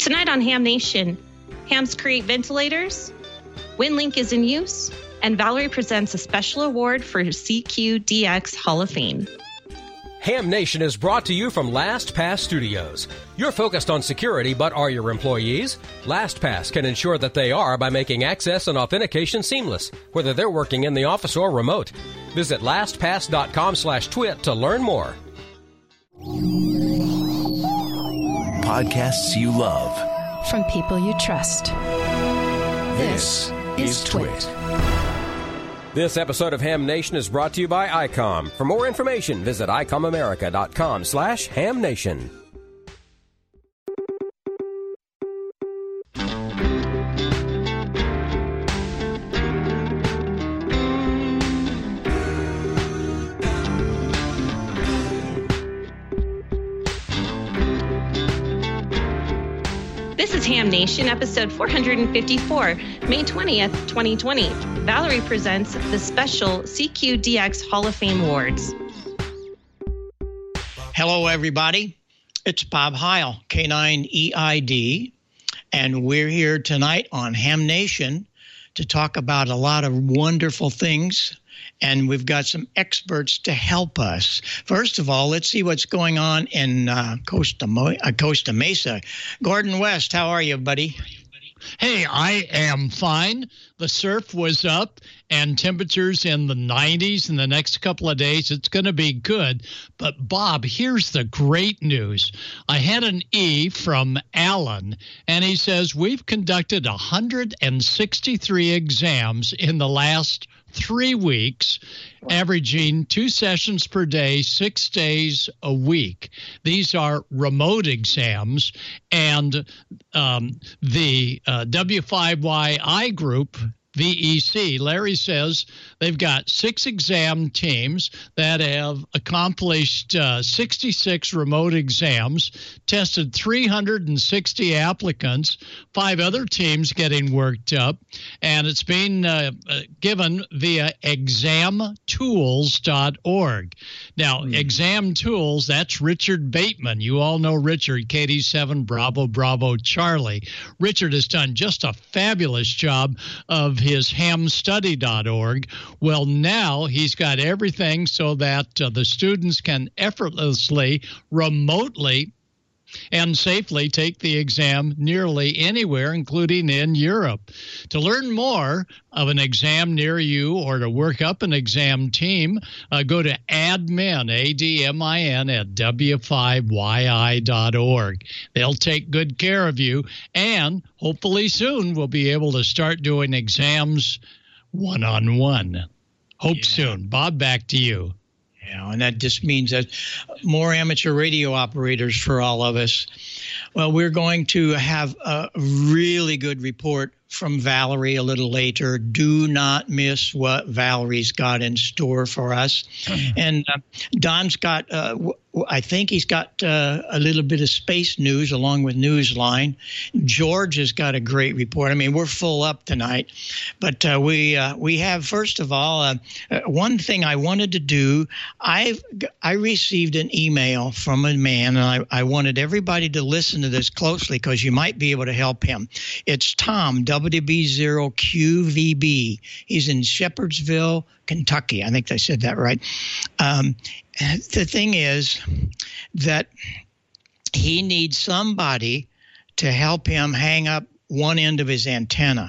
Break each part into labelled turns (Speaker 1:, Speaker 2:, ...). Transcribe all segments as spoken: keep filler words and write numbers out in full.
Speaker 1: Tonight on Ham Nation, hams create ventilators, WinLink is in use, and Valerie presents a special award for C Q D X Hall of Fame.
Speaker 2: Ham Nation is brought to you from LastPass Studios. You're focused on security, but are your employees? LastPass can ensure that they are by making access and authentication seamless, whether they're working in the office or remote. Visit LastPass.com slash twit to learn more.
Speaker 3: Podcasts you love.
Speaker 4: From people you trust.
Speaker 3: This, this is Twit.
Speaker 2: This episode of Ham Nation is brought to you by I COM. For more information, visit icomamerica.com slash hamnation.
Speaker 1: This is Ham Nation, episode four fifty-four, May twentieth, twenty twenty. Valerie presents the special C Q D X Hall of Fame Awards.
Speaker 5: Hello, everybody. It's Bob Heil, K nine E I D, and we're here tonight on Ham Nation to talk about a lot of wonderful things, and we've got some experts to help us. First of all, let's see what's going on in uh, Costa, Mo- uh, Costa Mesa. Gordon West, how are you, buddy?
Speaker 6: Hey, I am fine. The surf was up and temperatures in the nineties in the next couple of days. It's going to be good. But, Bob, here's the great news. I had an E from Alan, and he says we've conducted one hundred sixty-three exams in the last three weeks, averaging two sessions per day, six days a week. These are remote exams, and um, the uh, W five Y I group, V E C, Larry says they've got six exam teams that have accomplished uh, sixty-six remote exams, tested three hundred sixty applicants, five other teams getting worked up, and it's being uh, uh, given via exam tools dot org. Now, mm. Exam Tools, that's Richard Bateman. You all know Richard, K D seven Bravo Bravo Charlie. Richard has done just a fabulous job of his ham study dot org. Well, now he's got everything so that uh, the students can effortlessly, remotely, and safely take the exam nearly anywhere, including in Europe. To learn more of an exam near you or to work up an exam team, uh, go to admin, A D M I N, at W five Y I dot org. They'll take good care of you, and hopefully soon we'll be able to start doing exams one-on-one. Hope yeah. soon. Bob, back to you.
Speaker 5: Yeah, and that just means that more amateur radio operators for all of us. Well, we're going to have a really good report from Valerie a little later. Do not miss what Valerie's got in store for us. And uh, Don's got, uh, w- I think he's got uh, a little bit of space news along with Newsline. George has got a great report. I mean, we're full up tonight. But uh, we uh, we have, first of all, uh, uh, one thing I wanted to do. I've, I received an email from a man, and I, I wanted everybody to listen to this closely because you might be able to help him. It's Tom, W B zero Q V B. He's in Shepherdsville, Kentucky. I think I said that right. Um, the thing is that he needs somebody to help him hang up one end of his antenna,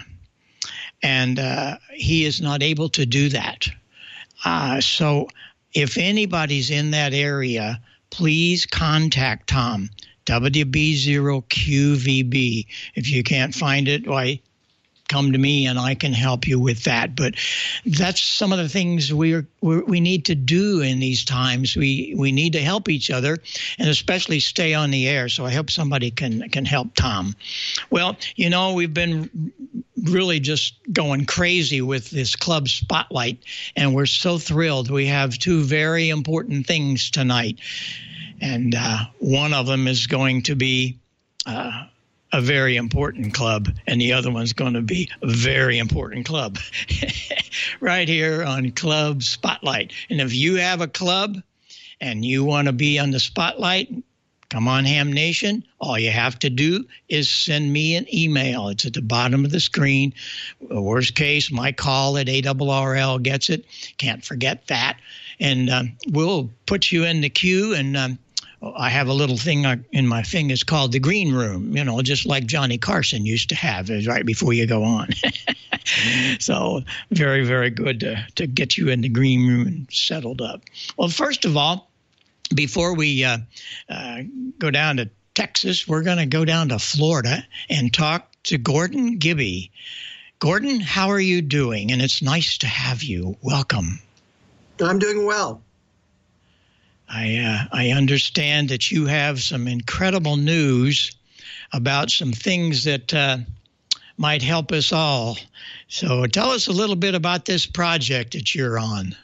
Speaker 5: and uh, he is not able to do that. Uh, so if anybody's in that area, please contact Tom, W B zero Q V B. If you can't find it, why, come to me and I can help you with that. But that's some of the things we're, we're, we need to do in these times. We we need to help each other, and especially stay on the air. So I hope somebody can can help Tom. Well, you know, we've been really just going crazy with this club spotlight, and we're so thrilled. We have two very important things tonight, and uh, one of them is going to be uh, a very important club, and the other one's going to be a very important club right here on Club Spotlight. And if you have a club and you want to be on the spotlight, Come on, Ham Nation. All you have to do is send me an email. It's at the bottom of the screen. Worst case, my call at A R R L gets it. Can't forget that. And um, we'll put you in the queue. And um, I have a little thing in my thing. It's called the green room, you know, just like Johnny Carson used to have right before you go on. So very, very good to, to get you in the green room and settled up. Well, first of all, before we uh, uh, go down to Texas, we're going to go down to Florida and talk to Gordon Gibby. Gordon, how are you doing? And it's nice to have you. Welcome.
Speaker 7: I'm doing well.
Speaker 5: I uh, I understand that you have some incredible news about some things that uh, might help us all. So tell us a little bit about this project that you're on.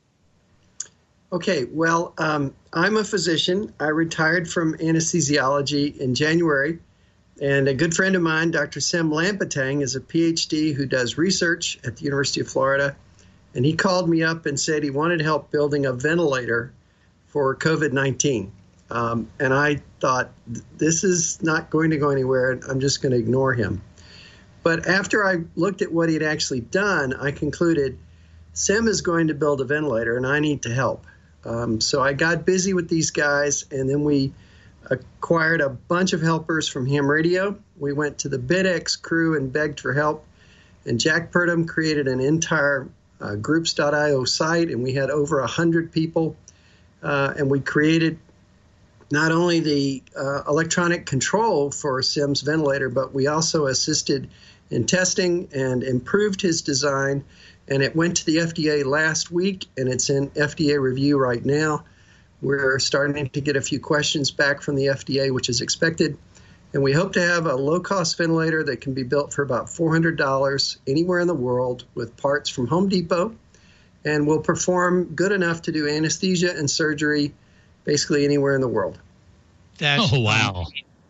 Speaker 7: Okay, well, um, I'm a physician. I retired from anesthesiology in January, and a good friend of mine, Doctor Sim Lampetang, is a P H D who does research at the University of Florida, and he called me up and said he wanted help building a ventilator for COVID nineteen. Um, and I thought, this is not going to go anywhere, and I'm just going to ignore him. But after I looked at what he had actually done, I concluded Sim is going to build a ventilator, and I need to help. Um, so I got busy with these guys, and then we acquired a bunch of helpers from Ham Radio. We went to the BitX crew and begged for help. And Jack Purdom created an entire uh, groups dot I O site, and we had over one hundred people. Uh, and we created not only the uh, electronic control for Sim's ventilator, but we also assisted in testing and improved his design. And it went to the F D A last week, and it's in F D A review right now. We're starting to get a few questions back from the F D A, which is expected. And we hope to have a low-cost ventilator that can be built for about four hundred dollars anywhere in the world with parts from Home Depot, and will perform good enough to do anesthesia and surgery basically anywhere in the world.
Speaker 5: That's
Speaker 6: oh, wow.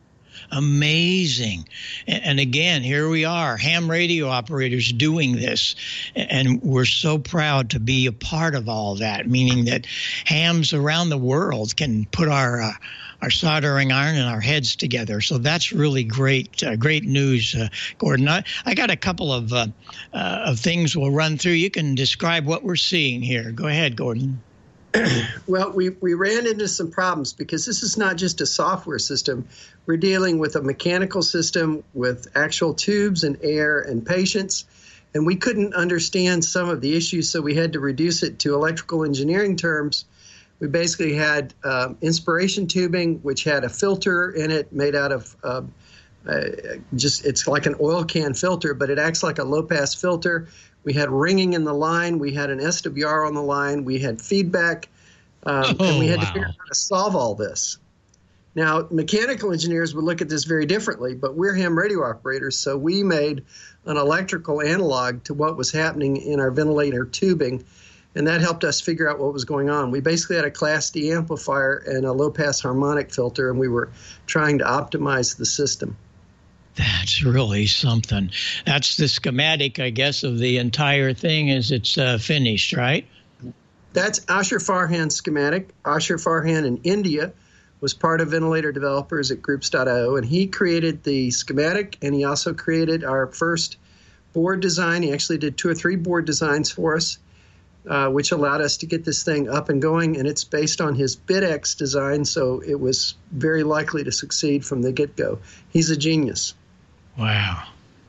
Speaker 5: Amazing. And again, here we are, ham radio operators doing this. And we're so proud to be a part of all that, meaning that hams around the world can put our uh, our soldering iron and our heads together. So that's really great, uh, great news, uh, Gordon. I, I got a couple of, uh, uh, of things we'll run through. You can describe what we're seeing here. Go ahead, Gordon.
Speaker 7: Well, we, we ran into some problems because this is not just a software system. We're dealing with a mechanical system with actual tubes and air and patients, and we couldn't understand some of the issues, so we had to reduce it to electrical engineering terms. We basically had um, inspiration tubing, which had a filter in it made out of uh, uh, just, it's like an oil can filter, but it acts like a low-pass filter. We had ringing in the line. We had an S W R on the line. We had feedback. Um,
Speaker 6: oh,
Speaker 7: and we had
Speaker 6: wow.
Speaker 7: to figure out how to solve all this. Now, mechanical engineers would look at this very differently, but we're ham radio operators, so we made an electrical analog to what was happening in our ventilator tubing, and that helped us figure out what was going on. We basically had a Class D amplifier and a low-pass harmonic filter, and we were trying to optimize the system.
Speaker 5: That's really something. That's the schematic, I guess, of the entire thing as it's uh, finished, right?
Speaker 7: That's Ashar Farhan's schematic. Ashar Farhan in India was part of ventilator developers at groups dot I O, and he created the schematic, and he also created our first board design. He actually did two or three board designs for us, uh, which allowed us to get this thing up and going, and it's based on his BitX design, so it was very likely to succeed from the get-go. He's a genius.
Speaker 5: Wow.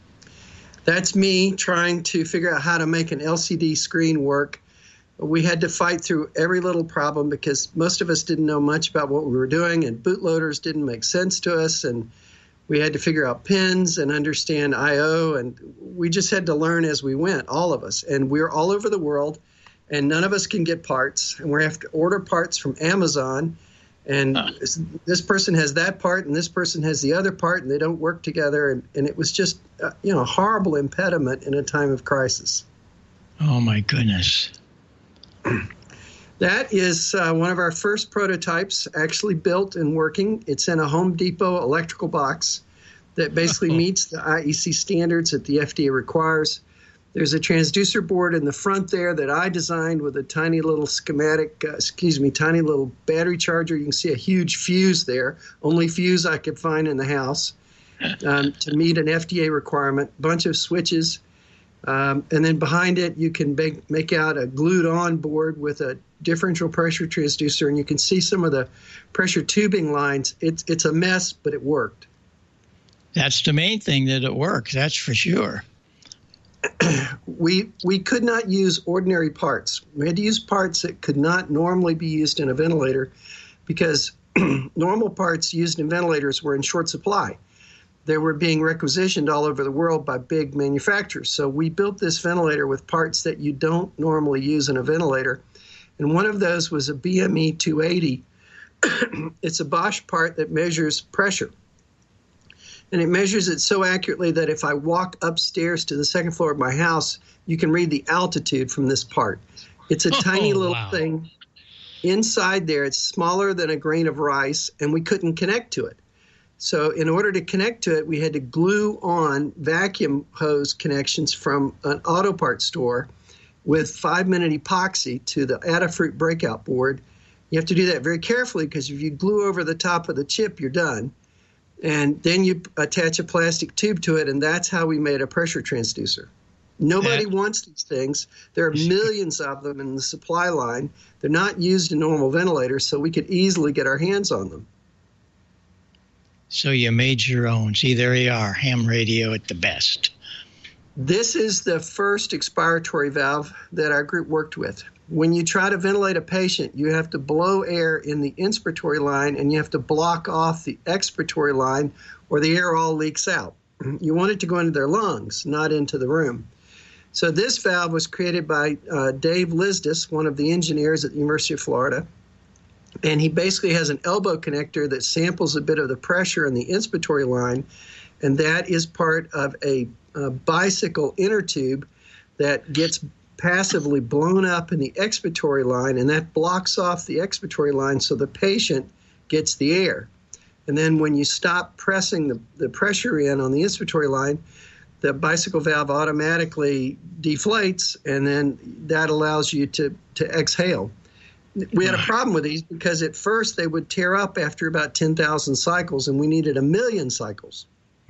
Speaker 7: That's me trying to figure out how to make an L C D screen work. We had to fight through every little problem because most of us didn't know much about what we were doing, and bootloaders didn't make sense to us, and we had to figure out pins and understand I O, and we just had to learn as we went, all of us. And we're all over the world, and none of us can get parts, and we have to order parts from Amazon. And uh. this person has that part, and this person has the other part, and they don't work together. And, and it was just, uh, you know, a horrible impediment in a time of crisis.
Speaker 5: Oh, my goodness.
Speaker 7: That is uh, one of our first prototypes actually built and working. It's in a Home Depot electrical box that basically meets the I E C standards that the F D A requires. There's a transducer board in the front there that I designed with a tiny little schematic, uh, excuse me, tiny little battery charger. You can see a huge fuse there, only fuse I could find in the house um, to meet an F D A requirement, bunch of switches. Um, and then behind it, you can make, make out a glued-on board with a differential pressure transducer, and you can see some of the pressure tubing lines. It's, it's a mess, but it worked.
Speaker 5: That's the main thing, that it works, that's for sure.
Speaker 7: we we could not use ordinary parts. We had to use parts that could not normally be used in a ventilator because normal parts used in ventilators were in short supply. They were being requisitioned all over the world by big manufacturers. So we built this ventilator with parts that you don't normally use in a ventilator. And one of those was a B M E two eighty. It's a Bosch part that measures pressure. And it measures it so accurately that if I walk upstairs to the second floor of my house, you can read the altitude from this part. It's a tiny
Speaker 6: oh,
Speaker 7: little
Speaker 6: wow.
Speaker 7: thing inside there. It's smaller than a grain of rice, and we couldn't connect to it. So in order to connect to it, we had to glue on vacuum hose connections from an auto parts store with five-minute epoxy to the Adafruit breakout board. You have to do that very carefully because if you glue over the top of the chip, you're done. And then you attach a plastic tube to it, and that's how we made a pressure transducer. Nobody
Speaker 5: Yeah.
Speaker 7: wants these things. There are millions of them in the supply line. They're not used in normal ventilators, so we could easily get our hands on them.
Speaker 5: So you made your own. See, there you are, ham radio at the best.
Speaker 7: This is the first expiratory valve that our group worked with. When you try to ventilate a patient, you have to blow air in the inspiratory line, and you have to block off the expiratory line, or the air all leaks out. You want it to go into their lungs, not into the room. So this valve was created by uh, Dave Lisdis, one of the engineers at the University of Florida. And he basically has an elbow connector that samples a bit of the pressure in the inspiratory line, and that is part of a, a bicycle inner tube that gets passively blown up in the expiratory line, and that blocks off the expiratory line so the patient gets the air. And then when you stop pressing the, the pressure in on the inspiratory line, the bicycle valve automatically deflates, and then that allows you to, to exhale. We had a problem with these because at first they would tear up after about ten thousand cycles, and we needed a million cycles.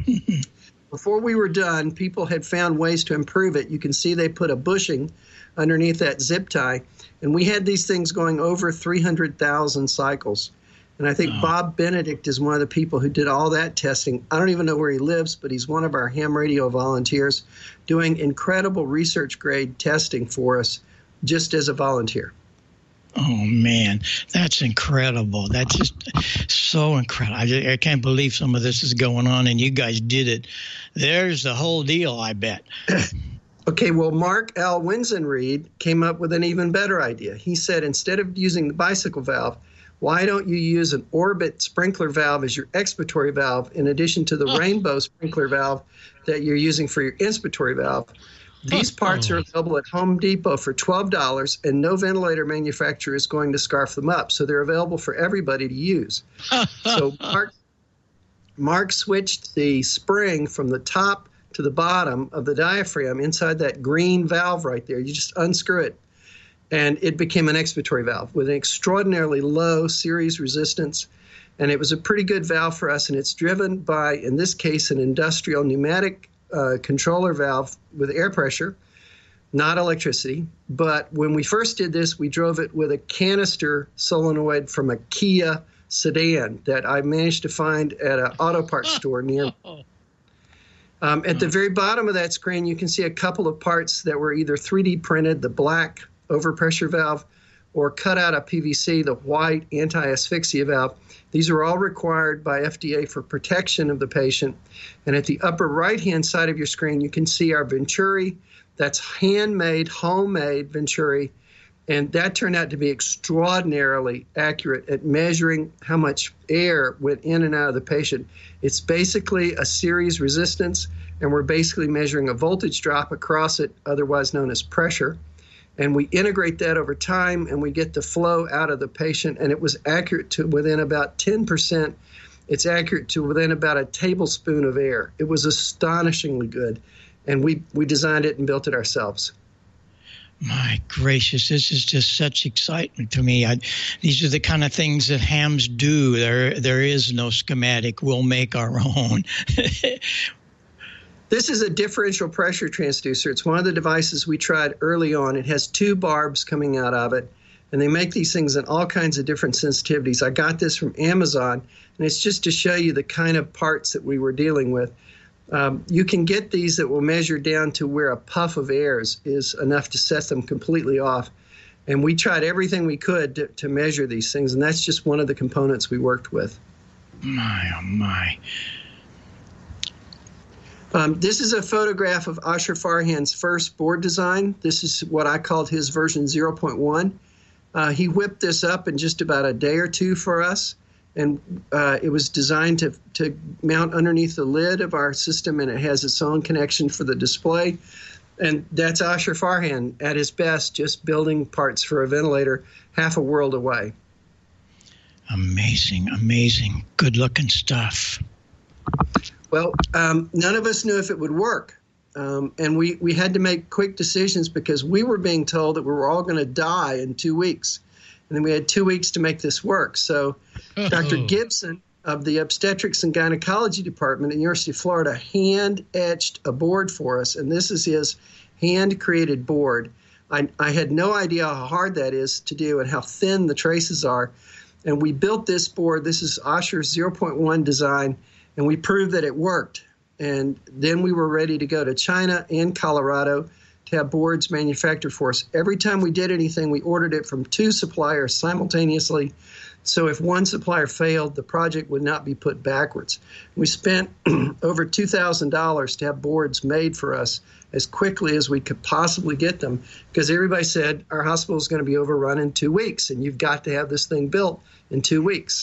Speaker 7: Before we were done, people had found ways to improve it. You can see they put a bushing underneath that zip tie, and we had these things going over three hundred thousand cycles. And I think oh. Bob Benedict is one of the people who did all that testing. I don't even know where he lives, but he's one of our ham radio volunteers doing incredible research grade testing for us just as a volunteer.
Speaker 5: Oh, man, that's incredible. That's just so incredible. I, just, I can't believe some of this is going on, and you guys did it. There's the whole deal, I bet.
Speaker 7: Okay, well, Mark L. Winzenreed came up with an even better idea. He said instead of using the bicycle valve, why don't you use an Orbit sprinkler valve as your expiratory valve in addition to the oh. Rainbow sprinkler valve that you're using for your inspiratory valve? These parts are available at Home Depot for twelve dollars, and no ventilator manufacturer is going to scarf them up. So they're available for everybody to use. So Mark, Mark switched the spring from the top to the bottom of the diaphragm inside that green valve right there. You just unscrew it, and it became an expiratory valve with an extraordinarily low series resistance. And it was a pretty good valve for us, and it's driven by, in this case, an industrial pneumatic Uh, controller valve with air pressure, not electricity. But when we first did this, we drove it with a canister solenoid from a Kia sedan that I managed to find at an auto parts store near. Um, at the very bottom of that screen, you can see a couple of parts that were either three D printed, the black overpressure valve, or cut out of P V C, the white anti-asphyxia valve. These are all required by F D A for protection of the patient. And at the upper right-hand side of your screen, you can see our Venturi. That's handmade, homemade Venturi. And that turned out to be extraordinarily accurate at measuring how much air went in and out of the patient. It's basically a series resistance, and we're basically measuring a voltage drop across it, otherwise known as pressure. And we integrate that over time, and we get the flow out of the patient. And it was accurate to within about ten percent. It's accurate to within about a tablespoon of air. It was astonishingly good. and we, we designed it and built it ourselves.
Speaker 5: My gracious, this is just such excitement to me. I, these are the kind of things that hams do. There, there is no schematic. We'll make our own.
Speaker 7: This is a differential pressure transducer. It's one of the devices we tried early on. It has two barbs coming out of it, and they make these things in all kinds of different sensitivities. I got this from Amazon, and it's just to show you the kind of parts that we were dealing with. Um, you can get these that will measure down to where a puff of air is, is enough to set them completely off. And we tried everything we could to, to measure these things, and that's just one of the components we worked with.
Speaker 5: My, oh my.
Speaker 7: Um, this is a photograph of Ashar Farhan's first board design. This is what I called his version zero point one. Uh, he whipped this up in just about a day or two for us, and uh, it was designed to, to mount underneath the lid of our system, and it has its own connection for the display. And that's Ashar Farhan at his best, just building parts for a ventilator half a world away.
Speaker 5: Amazing, amazing, good-looking stuff.
Speaker 7: Well, um, none of us knew if it would work. Um, and we, we had to make quick decisions because we were being told that we were all going to die in two weeks. And then we had two weeks to make this work. So oh. Doctor Gibson of the Obstetrics and Gynecology Department at the University of Florida hand-etched a board for us. And this is his hand-created board. I, I had no idea how hard that is to do and how thin the traces are. And we built this board. This is Ashar's zero point one design. And we proved that it worked. And then we were ready to go to China and Colorado to have boards manufactured for us. Every time we did anything, we ordered it from two suppliers simultaneously. So if one supplier failed, the project would not be put backwards. We spent over two thousand dollars to have boards made for us as quickly as we could possibly get them, because everybody said our hospital is going to be overrun in two weeks, and you've got to have this thing built in two weeks.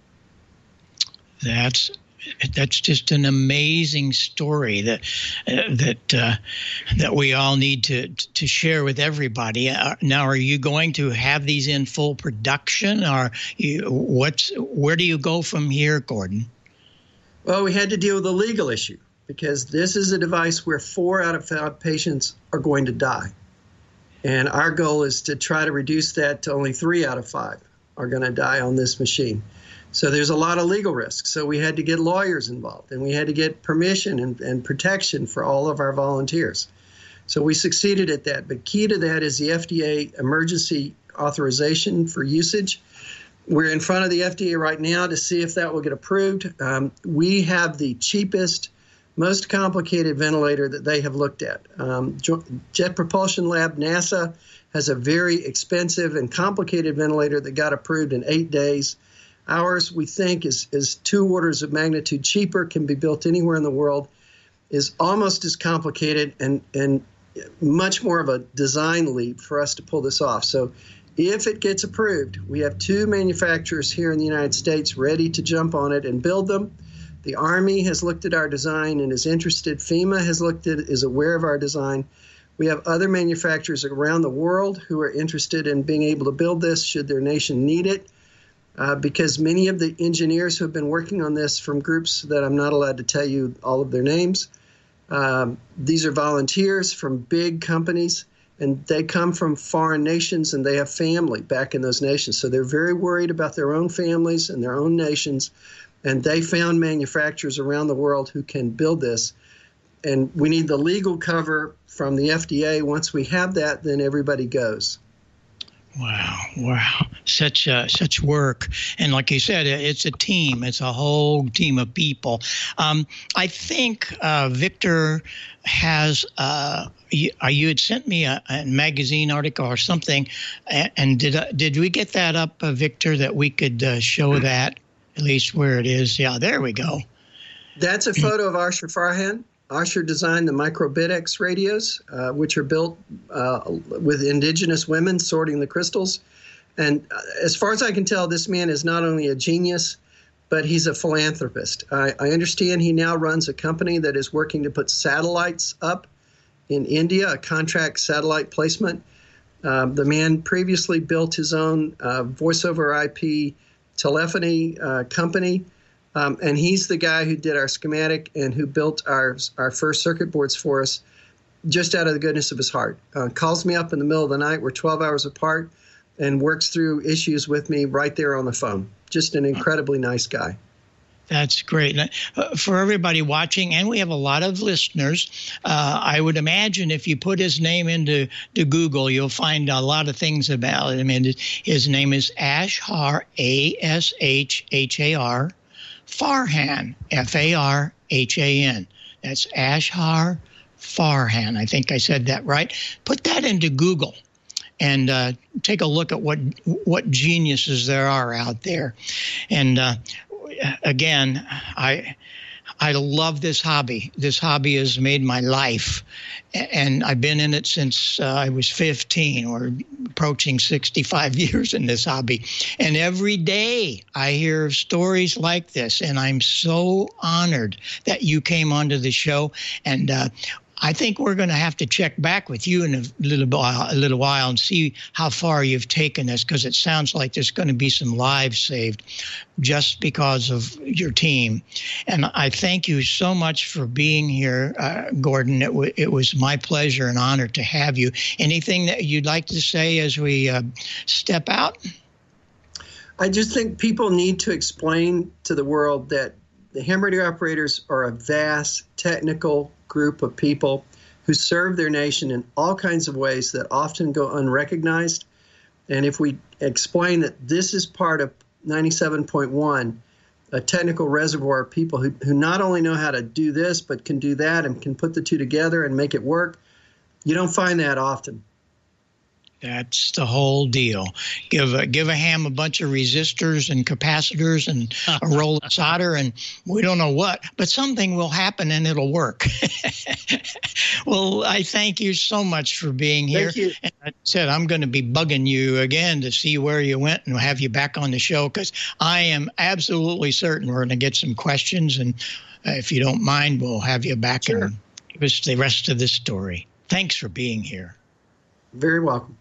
Speaker 5: That's That's just an amazing story that uh, that uh, that we all need to to share with everybody. Uh, now, are you going to have these in full production, or you, what's where do you go from here, Gordon?
Speaker 7: Well, we had to deal with a legal issue because this is a device where four out of five patients are going to die, and our goal is to try to reduce that to only three out of five are going to die on this machine. So there's a lot of legal risk. So we had to get lawyers involved, and we had to get permission and, and protection for all of our volunteers. So we succeeded at that. But key to that is the F D A emergency authorization for usage. We're in front of the F D A right now to see if that will get approved. Um, we have the cheapest, most complicated ventilator that they have looked at. Um, Jet Propulsion Lab, NASA, has a very expensive and complicated ventilator that got approved in eight days. Ours, we think, is, is two orders of magnitude cheaper, can be built anywhere in the world, is almost as complicated and, and much more of a design leap for us to pull this off. So if it gets approved, we have two manufacturers here in the United States ready to jump on it and build them. The Army has looked at our design and is interested. FEMA has looked at it, is aware of our design. We have other manufacturers around the world who are interested in being able to build this should their nation need it. Uh, because many of the engineers who have been working on this from groups that I'm not allowed to tell you all of their names, um, these are volunteers from big companies, and they come from foreign nations, and they have family back in those nations. So they're very worried about their own families and their own nations, and they found manufacturers around the world who can build this. And we need the legal cover from the F D A. Once we have that, then everybody goes.
Speaker 5: Wow, wow. Such uh, such work. And like you said, it's a team. It's a whole team of people. Um, I think uh, Victor has, uh, you, uh, you had sent me a, a magazine article or something, and, and did uh, did we get that up, uh, Victor, that we could uh, show that, at least where it is? Yeah, there we go.
Speaker 7: That's a photo of Ashar Farhan. Ashar designed the MicroBitX radios, uh, which are built uh, with indigenous women sorting the crystals. And as far as I can tell, this man is not only a genius, but he's a philanthropist. I, I understand he now runs a company that is working to put satellites up in India, a contract satellite placement. Um, the man previously built his own uh, voice over I P telephony uh, company. Um, and he's the guy who did our schematic and who built our our first circuit boards for us just out of the goodness of his heart. Uh, calls me up in the middle of the night. We're twelve hours apart and works through issues with me right there on the phone. Just an incredibly nice guy.
Speaker 5: That's great. Uh, for everybody watching, and we have a lot of listeners, uh, I would imagine if you put his name into to Google, you'll find a lot of things about him. And his name is Ashhar, A S H H A R, Farhan, F A R H A N. That's Ashhar Farhan. I think I said that right. Put that into Google and uh, take a look at what what geniuses there are out there. And uh, again, I I love this hobby. This hobby has made my life, and I've been in it since uh, I was fifteen, or approaching sixty-five years in this hobby. And every day I hear stories like this, and I'm so honored that you came onto the show. And uh, I think we're going to have to check back with you in a little while, a little while, and see how far you've taken this, because it sounds like there's going to be some lives saved just because of your team. And I thank you so much for being here, uh, Gordon. It, w- it was my pleasure and honor to have you. Anything that you'd like to say as we uh, step out?
Speaker 7: I just think people need to explain to the world that the ham radio operators are a vast technical group of people who serve their nation in all kinds of ways that often go unrecognized. And if we explain that this is part of ninety-seven point one, a technical reservoir of people who, who not only know how to do this, but can do that and can put the two together and make it work, you don't find that often.
Speaker 5: That's the whole deal. Give a, give a ham a bunch of resistors and capacitors and a roll of solder, and we don't know what, but something will happen and it'll work. Well, I thank you so much for being here.
Speaker 7: Thank you.
Speaker 5: And I said I'm going to be bugging you again to see where you went and have you back on the show, because I am absolutely certain we're going to get some questions. And uh, if you don't mind, we'll have you back
Speaker 7: Sure.
Speaker 5: and give us the rest of the story. Thanks for being here.
Speaker 7: Very welcome.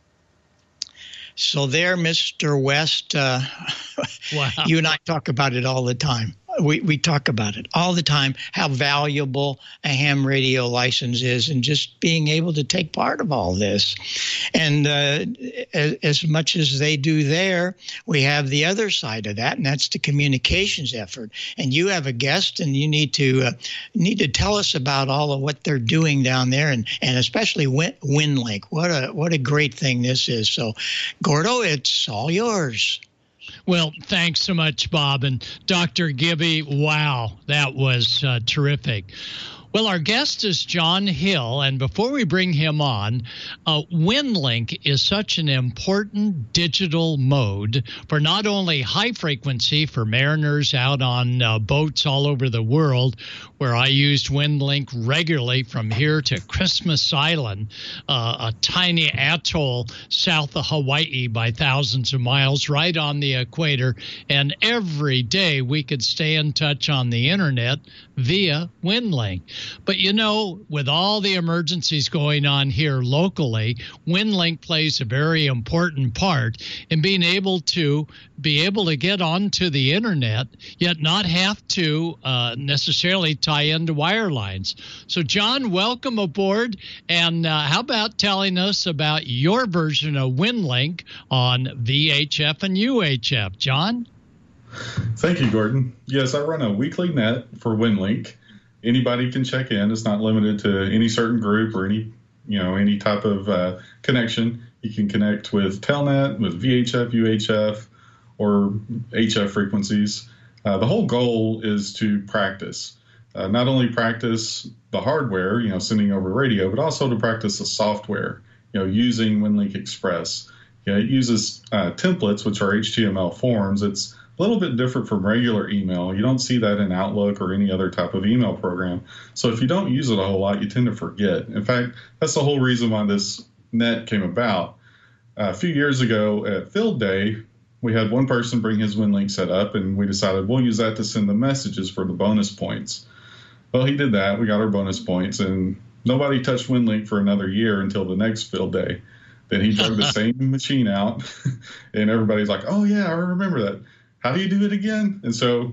Speaker 5: So there, Mister West, uh,
Speaker 6: Wow.
Speaker 5: you and I talk about it all the time. We we talk about it all the time, how valuable a ham radio license is, and just being able to take part of all this. And uh, as, as much as they do there, we have the other side of that, and that's the communications effort. And you have a guest, and you need to uh, need to tell us about all of what they're doing down there, and and especially Win- WinLink. What a what a great thing this is. So, Gordo, it's all yours.
Speaker 6: Well, thanks so much, Bob. And Doctor Gibby, wow, that was uh, terrific. Well, our guest is John Hill, and before we bring him on, uh, WinLink is such an important digital mode for not only high frequency for mariners out on uh, boats all over the world, where I used WinLink regularly from here to Christmas Island, uh, a tiny atoll south of Hawaii by thousands of miles right on the equator, and every day we could stay in touch on the internet via WinLink. But, you know, with all the emergencies going on here locally, WinLink plays a very important part in being able to be able to get onto the internet, yet not have to uh, necessarily tie into wire lines. So, John, welcome aboard. And uh, how about telling us about your version of WinLink on V H F and U H F? John?
Speaker 8: Thank you, Gordon. Yes, I run a weekly net for WinLink. Anybody can check in. It's not limited to any certain group or any, you know, any type of uh, connection. You can connect with Telnet, with V H F, U H F, or H F frequencies. Uh, the whole goal is to practice. Uh, not only practice the hardware, you know, sending over radio, but also to practice the software, you know, using WinLink Express. You know, it uses uh, templates, which are H T M L forms. It's a little bit different from regular email. You don't see that in Outlook or any other type of email program. So if you don't use it a whole lot, you tend to forget. In fact, that's the whole reason why this net came about. Uh, a few years ago at Field Day, we had one person bring his WinLink set up, and we decided we'll use that to send the messages for the bonus points. Well, he did that. We got our bonus points, and nobody touched WinLink for another year until the next Field Day. Then he drug the same machine out, and everybody's like, oh, yeah, I remember that. How do you do it again? And so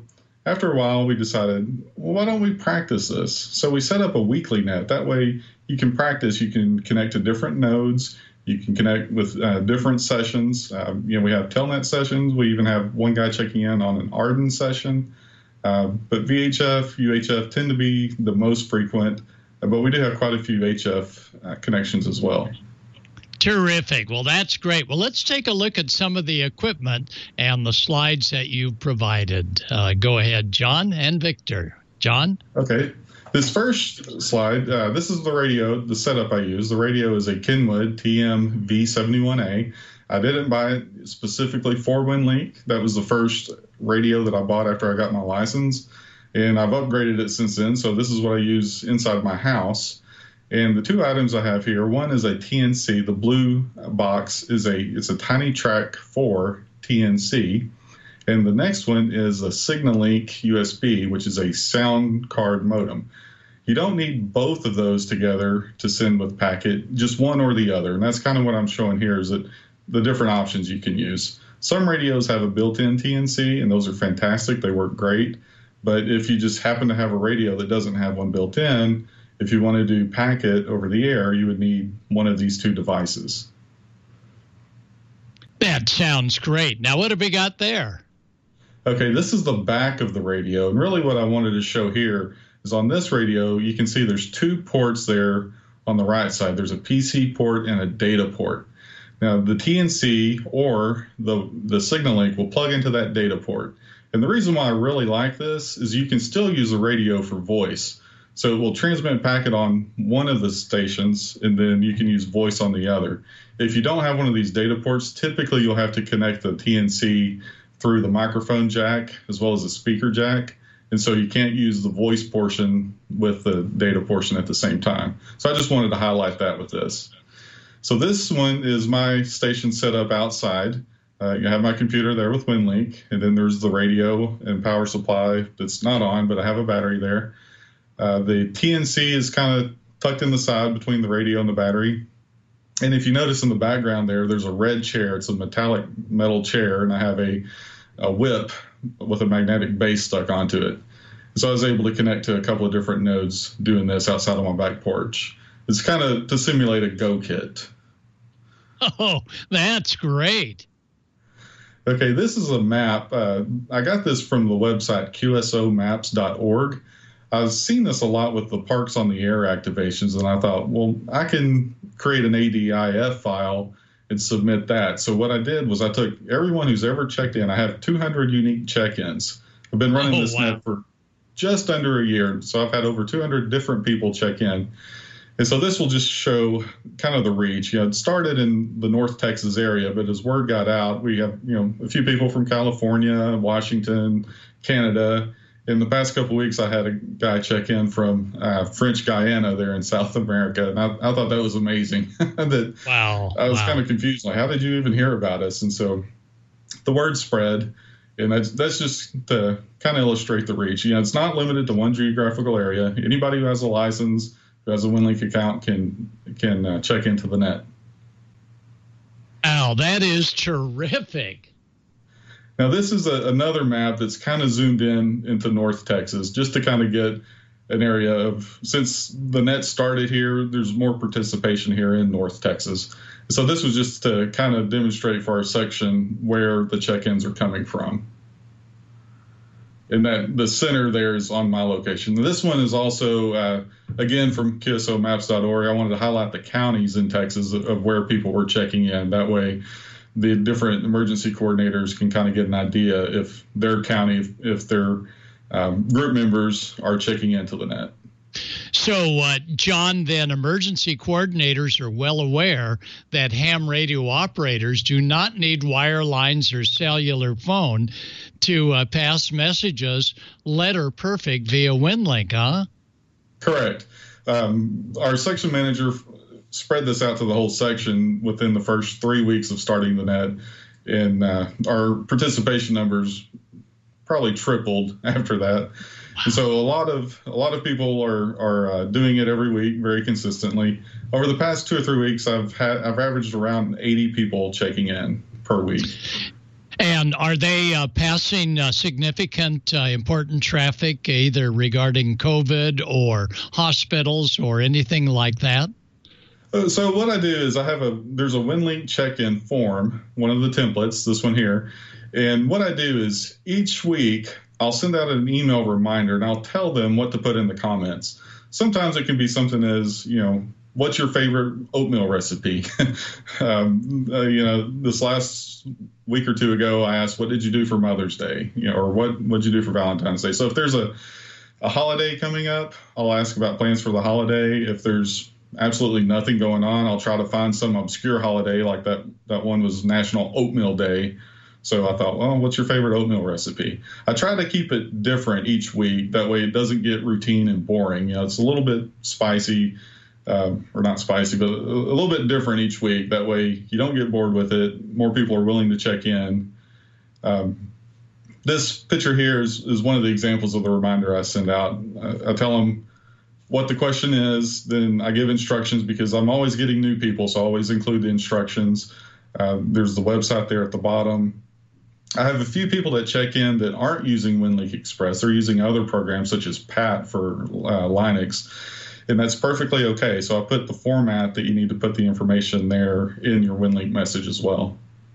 Speaker 8: after a while, we decided, well, why don't we practice this? So we set up a weekly net. That way you can practice. You can connect to different nodes. You can connect with uh, different sessions. Uh, you know, we have telnet sessions. We even have one guy checking in on an Arden session. Uh, but V H F, U H F tend to be the most frequent. Uh, but we do have quite a few H F uh, connections as well.
Speaker 6: Terrific. Well, that's great. Well, let's take a look at some of the equipment and the slides that you provided. Uh, go ahead, John and Victor. John?
Speaker 8: Okay. This first slide, uh, this is the radio, the setup I use. The radio is a Kenwood T M V seventy-one A. I didn't buy it specifically for WinLink. That was the first radio that I bought after I got my license, and I've upgraded it since then. So this is what I use inside my house. And the two items I have here, one is a T N C. The blue box is a it's a TinyTrack four T N C. And the next one is a SignaLink U S B, which is a sound card modem. You don't need both of those together to send with packet, just one or the other. And that's kind of what I'm showing here, is that the different options you can use. Some radios have a built-in T N C, and those are fantastic. They work great. But if you just happen to have a radio that doesn't have one built in, if you want to do packet over the air, you would need one of these two devices.
Speaker 6: That sounds great. Now, what have we got there?
Speaker 8: Okay, this is the back of the radio. And really what I wanted to show here is on this radio, you can see there's two ports there on the right side. There's a P C port and a data port. Now, the T N C or the, the SignaLink will plug into that data port. And the reason why I really like this is you can still use the radio for voice. So it will transmit packet on one of the stations, and then you can use voice on the other. If you don't have one of these data ports, typically you'll have to connect the T N C through the microphone jack as well as the speaker jack. And so you can't use the voice portion with the data portion at the same time. So I just wanted to highlight that with this. So this one is my station set up outside. Uh, you have my computer there with WinLink, and then there's the radio and power supply that's not on, but I have a battery there. Uh, the T N C is kind of tucked in the side between the radio and the battery. And if you notice in the background there, there's a red chair. It's a metallic metal chair, and I have a, a whip with a magnetic base stuck onto it. So I was able to connect to a couple of different nodes doing this outside of my back porch. It's kind of to simulate a Go kit.
Speaker 6: Oh, that's great.
Speaker 8: Okay, this is a map. Uh, I got this from the website Q S O maps dot org. I've seen this a lot with the Parks on the Air activations, and I thought, well, I can create an A D I F file and submit that. So what I did was I took everyone who's ever checked in. I have two hundred unique check-ins. I've been running
Speaker 6: oh,
Speaker 8: this
Speaker 6: wow.
Speaker 8: net for just under a year, so I've had over two hundred different people check in. And so this will just show kind of the reach. You know, it started in the North Texas area, but as word got out, we have, you know, a few people from California, Washington, Canada. In the past couple of weeks, I had a guy check in from uh, French Guiana there in South America, and I, I thought that was amazing. that
Speaker 6: wow.
Speaker 8: I was
Speaker 6: wow.
Speaker 8: kind of confused. Like, how did you even hear about us? And so the word spread, and that's, that's just to kind of illustrate the reach. You know, it's not limited to one geographical area. Anybody who has a license, who has a WinLink account, can can uh, check into the net.
Speaker 6: Wow, that is terrific.
Speaker 8: Now, this is a, another map that's kind of zoomed in into North Texas, just to kind of get an area of, since the net started here, there's more participation here in North Texas. So this was just to kind of demonstrate for our section where the check-ins are coming from. And that the center there is on my location. This one is also, uh, again, from Q S O maps dot org. I wanted to highlight the counties in Texas of, of where people were checking in. That way, the different emergency coordinators can kind of get an idea if their county, if, if their um, group members are checking into the net.
Speaker 6: So, uh, John, then emergency coordinators are well aware that ham radio operators do not need wire lines or cellular phone to uh, pass messages letter perfect via WinLink, huh?
Speaker 8: Correct. Um, our section manager spread this out to the whole section within the first three weeks of starting the net, and uh, our participation numbers probably tripled after that. And so a lot of a lot of people are are uh, doing it every week, very consistently. Over the past two or three weeks, I've had I've averaged around eighty people checking in per week.
Speaker 6: And are they uh, passing uh, significant, uh, important traffic, either regarding COVID or hospitals or anything like that?
Speaker 8: Uh, so what I do is I have a, there's a WinLink check-in form, one of the templates, this one here. And what I do is each week I'll send out an email reminder and I'll tell them what to put in the comments. Sometimes it can be something as, you know, what's your favorite oatmeal recipe? um, uh, you know, this last week or two ago, I asked, what did you do for Mother's Day? You know, or what what did you do for Valentine's Day? So if there's a, a holiday coming up, I'll ask about plans for the holiday. If there's absolutely nothing going on, I'll try to find some obscure holiday, like that, that one was National Oatmeal Day. So I thought, well, what's your favorite oatmeal recipe? I try to keep it different each week. That way it doesn't get routine and boring. You know, it's a little bit spicy, um, or not spicy, but a, a little bit different each week. That way you don't get bored with it. More people are willing to check in. Um, this picture here is, is one of the examples of the reminder I send out. I, I tell them what the question is, then I give instructions because I'm always getting new people, so I always include the instructions. Uh, there's the website there at the bottom. I have a few people that check in that aren't using WinLink Express. They're using other programs such as Pat for uh, Linux, and that's perfectly okay. So I put the format that you need to put the information there in your WinLink message as well.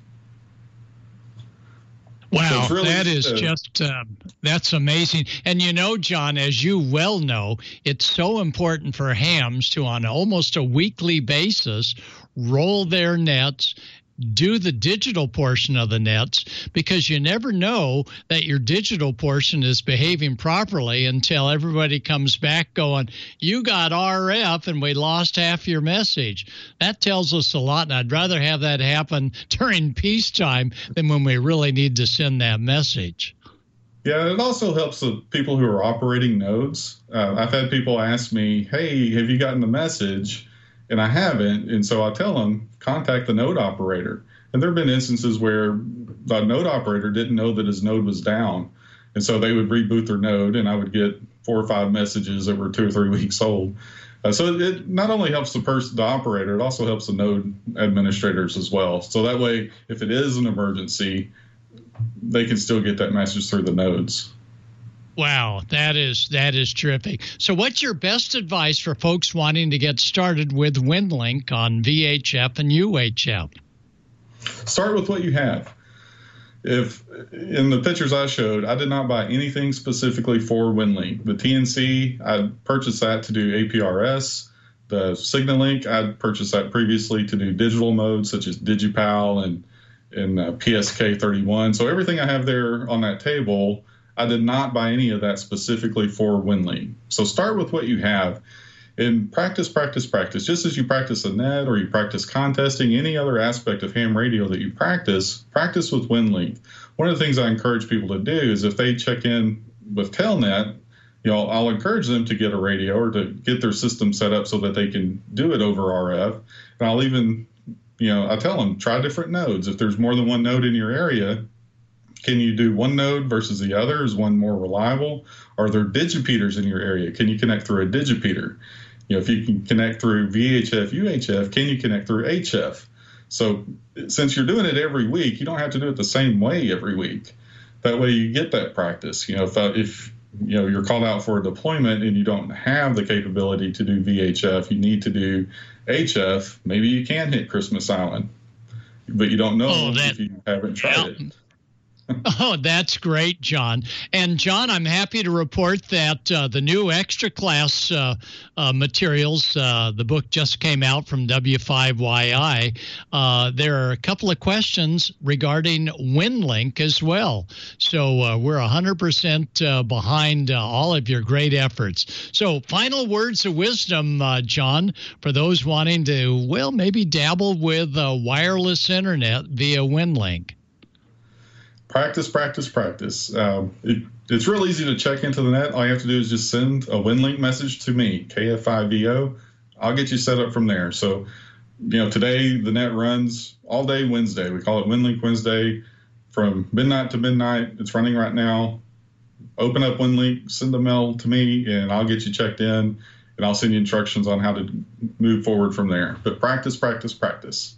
Speaker 6: Wow,
Speaker 8: so really,
Speaker 6: that is
Speaker 8: uh,
Speaker 6: just, uh, that's amazing. And you know, John, as you well know, it's so important for hams to, on almost a weekly basis, roll their nets, do the digital portion of the nets, because you never know that your digital portion is behaving properly until everybody comes back going, you got R F and we lost half your message. That tells us a lot, and I'd rather have that happen during peacetime than when we really need to send that message.
Speaker 8: Yeah, it also helps the people who are operating nodes. Uh, I've had people ask me, hey, have you gotten the message? And I haven't, and so I tell them, contact the node operator. And there have been instances where the node operator didn't know that his node was down, and so they would reboot their node, and I would get four or five messages that were two or three weeks old. Uh, so it not only helps the person, the operator, it also helps the node administrators as well. So that way, if it is an emergency, they can still get that message through the nodes.
Speaker 6: Wow, that is that is terrific. So what's your best advice for folks wanting to get started with WinLink on V H F and U H F?
Speaker 8: Start with what you have. If in the pictures I showed, I did not buy anything specifically for WinLink. The T N C, I purchased that to do A P R S. The SignaLink, I purchased that previously to do digital modes such as DigiPal and, and uh, P S K thirty-one. So everything I have there on that table, I did not buy any of that specifically for WinLink. So start with what you have and practice, practice, practice. Just as you practice a net or you practice contesting, any other aspect of ham radio that you practice, practice with WinLink. One of the things I encourage people to do is if they check in with Telnet, you know, I'll encourage them to get a radio or to get their system set up so that they can do it over R F. And I'll even, you know, I tell them, try different nodes. If there's more than one node in your area, can you do one node versus the other? Is one more reliable? Are there digipeters in your area? Can you connect through a digipeter? You know, if you can connect through V H F, U H F, can you connect through H F? So since you're doing it every week, you don't have to do it the same way every week. That way you get that practice. You know, if, uh, if you know, you're called out for a deployment and you don't have the capability to do V H F, you need to do H F, maybe you can hit Christmas Island, but you don't know oh, that, if you haven't tried yeah. it.
Speaker 6: Oh, that's great, John. And John, I'm happy to report that uh, the new extra class uh, uh, materials, uh, the book just came out from W five Y I. Uh, there are a couple of questions regarding WinLink as well. So uh, we're one hundred percent uh, behind uh, all of your great efforts. So final words of wisdom, uh, John, for those wanting to, well, maybe dabble with uh, wireless internet via WinLink.
Speaker 8: Practice, practice, practice. Um, it, it's real easy to check into the net. All you have to do is just send a WinLink message to me, K F I V O. I'll get you set up from there. So, you know, today the net runs all day Wednesday. We call it WinLink Wednesday from midnight to midnight. It's running right now. Open up WinLink, send a mail to me, and I'll get you checked in, and I'll send you instructions on how to move forward from there. But practice, practice, practice.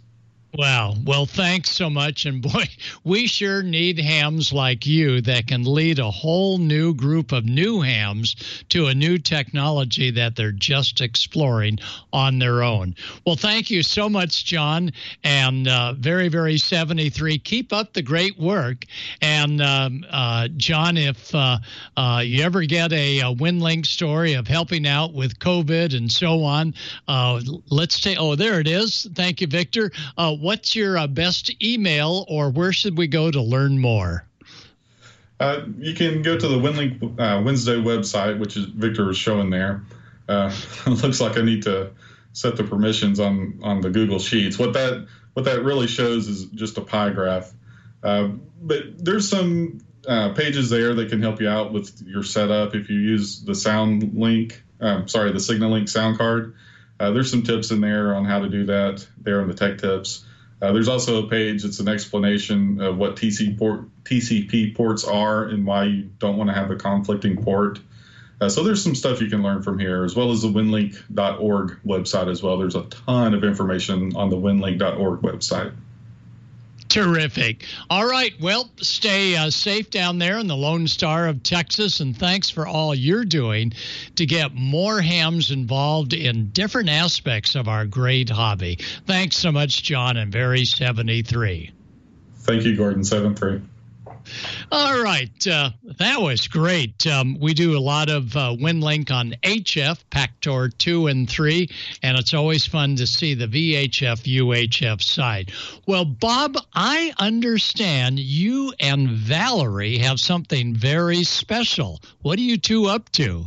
Speaker 6: Wow. Well, thanks so much. And boy, we sure need hams like you that can lead a whole new group of new hams to a new technology that they're just exploring on their own. Well, thank you so much, John. And uh, very, very seventy-three. Keep up the great work. And um, uh, John, if uh, uh, you ever get a, a WinLink story of helping out with COVID and so on, uh, let's take, oh, there it is. Thank you, Victor. Uh, What's your uh, best email, or where should we go to learn more?
Speaker 8: Uh, you can go to the WinLink uh, Wednesday website, which is Victor was showing there. Uh, it looks like I need to set the permissions on, on the Google Sheets. What that what that really shows is just a pie graph. Uh, but there's some uh, pages there that can help you out with your setup if you use the SoundLink, um, sorry, the SignalLink sound card. Uh, there's some tips in there on how to do that there in the tech tips. Uh, there's also a page that's an explanation of what T C port, T C P ports are and why you don't want to have a conflicting port. Uh, so there's some stuff you can learn from here, as well as the winlink dot org website as well. There's a ton of information on the winlink dot org website.
Speaker 6: Terrific. All right. Well, stay uh, safe down there in the Lone Star of Texas, and thanks for all you're doing to get more hams involved in different aspects of our great hobby. Thanks so much, John, and Very seventy-three.
Speaker 8: Thank you, Gordon, seven three.
Speaker 6: All right. Uh, that was great. Um, we do a lot of uh, WinLink on H F, Pactor two and three, and it's always fun to see the V H F, U H F side. Well, Bob, I understand you and Valerie have something very special. What are you two up to?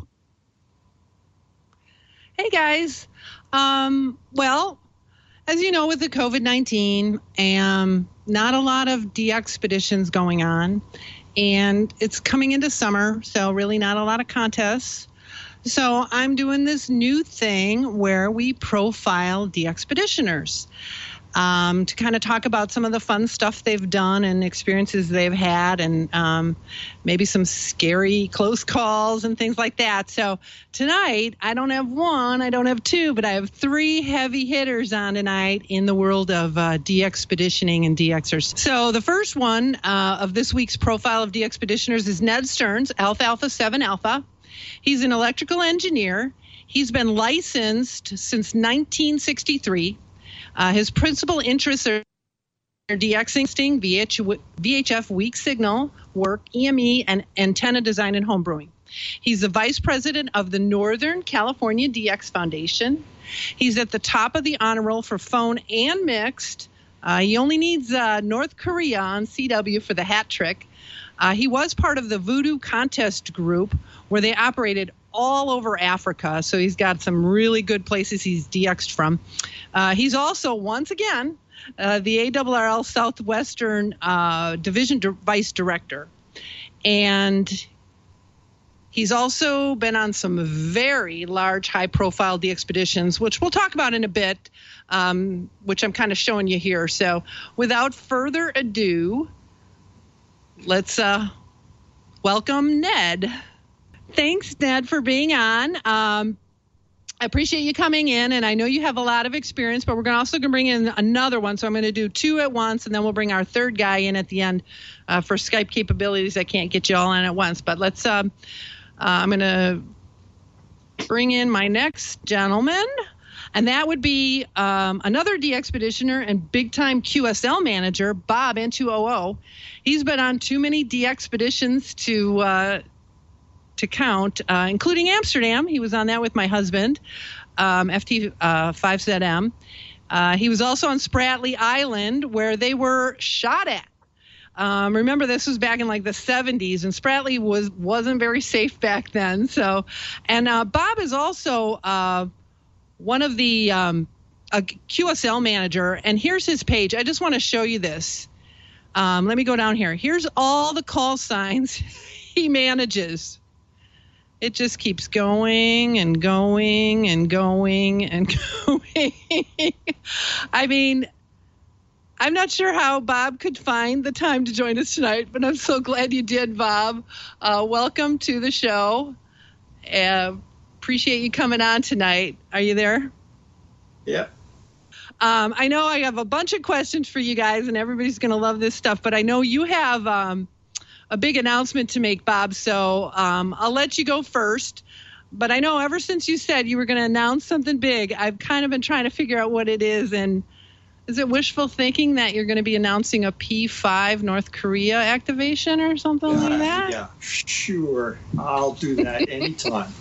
Speaker 9: Hey, guys. Um, well, as you know, with the COVID nineteen, um, not a lot of de-expeditions going on, and it's coming into summer, so really not a lot of contests. So I'm doing this new thing where we profile de-expeditioners um, to kind of talk about some of the fun stuff they've done and experiences they've had, and um, maybe some scary close calls and things like that. So tonight, I don't have one, I don't have two, but I have three heavy hitters on tonight in the world of uh, de-expeditioning and de-exers. So the first one uh, of this week's profile of de-expeditioners is Ned Stearns, Alpha Alpha seven Alpha. He's an electrical engineer. He's been licensed since nineteen sixty-three. Uh, his principal interests are de-exing, V H F weak signal work, E M E, and antenna design and homebrewing. He's the vice president of the Northern California D X Foundation. He's at the top of the honor roll for phone and mixed. Uh, he only needs uh, North Korea on C W for the hat trick. Uh, he was part of the Voodoo Contest Group, where they operated all over Africa. So he's got some really good places he's D X'd from. Uh, he's also, once again, uh, the A R R L Southwestern uh, Division Di- Vice Director. And he's also been on some very large, high-profile de-expeditions, which we'll talk about in a bit, um, which I'm kind of showing you here. So without further ado, let's uh, welcome Ned. Thanks, Ned, for being on. Um, I appreciate you coming in, and I know you have a lot of experience, but we're gonna also going to bring in another one. So I'm going to do two at once, and then we'll bring our third guy in at the end uh, for Skype capabilities. I can't get you all in at once, but let's. Um, uh, I'm going to bring in my next gentleman, and that would be um, another de-expeditioner and big-time Q S L manager, Bob N two hundred. He's been on too many de-expeditions to uh, to count, uh, including Amsterdam. He was on that with my husband, um, F T uh, five Z M. Uh, he was also on Spratly Island, where they were shot at. Um, remember, this was back in like the seventies, and Spratly was, wasn't very safe back then. So, and uh, Bob is also uh, one of the um, a Q S L manager, and here's his page. I just want to show you this. Um, let me go down here. Here's all the call signs he manages. It just keeps going and going and going and going. I mean, I'm not sure how Bob could find the time to join us tonight, but I'm so glad you did, Bob. Uh, welcome to the show. Uh, appreciate you coming on tonight. Are you there?
Speaker 7: Yeah.
Speaker 9: Um, I know I have a bunch of questions for you guys, and everybody's going to love this stuff, but I know you have um, a big announcement to make, Bob, so um, I'll let you go first. But I know ever since you said you were going to announce something big, I've kind of been trying to figure out what it is. And is it wishful thinking that you're going to be announcing a P five North Korea activation or something
Speaker 10: yeah,
Speaker 9: like that?
Speaker 10: Yeah, sure. I'll do that anytime.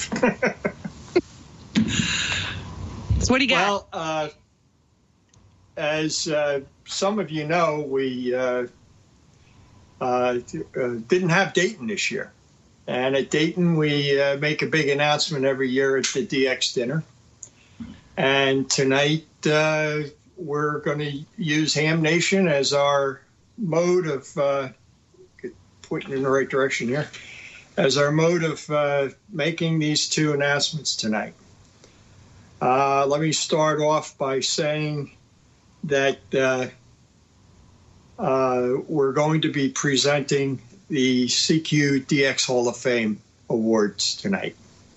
Speaker 9: So what do you got?
Speaker 10: Well, uh, as uh, some of you know, we uh, uh, didn't have Dayton this year. And at Dayton, we uh, make a big announcement every year at the D X dinner. And tonight, uh, we're going to use Ham Nation as our mode of, uh, pointing in the right direction here, as our mode of uh, making these two announcements tonight. Uh, let me start off by saying that uh, uh, we're going to be presenting the C Q D X Hall of Fame Awards tonight.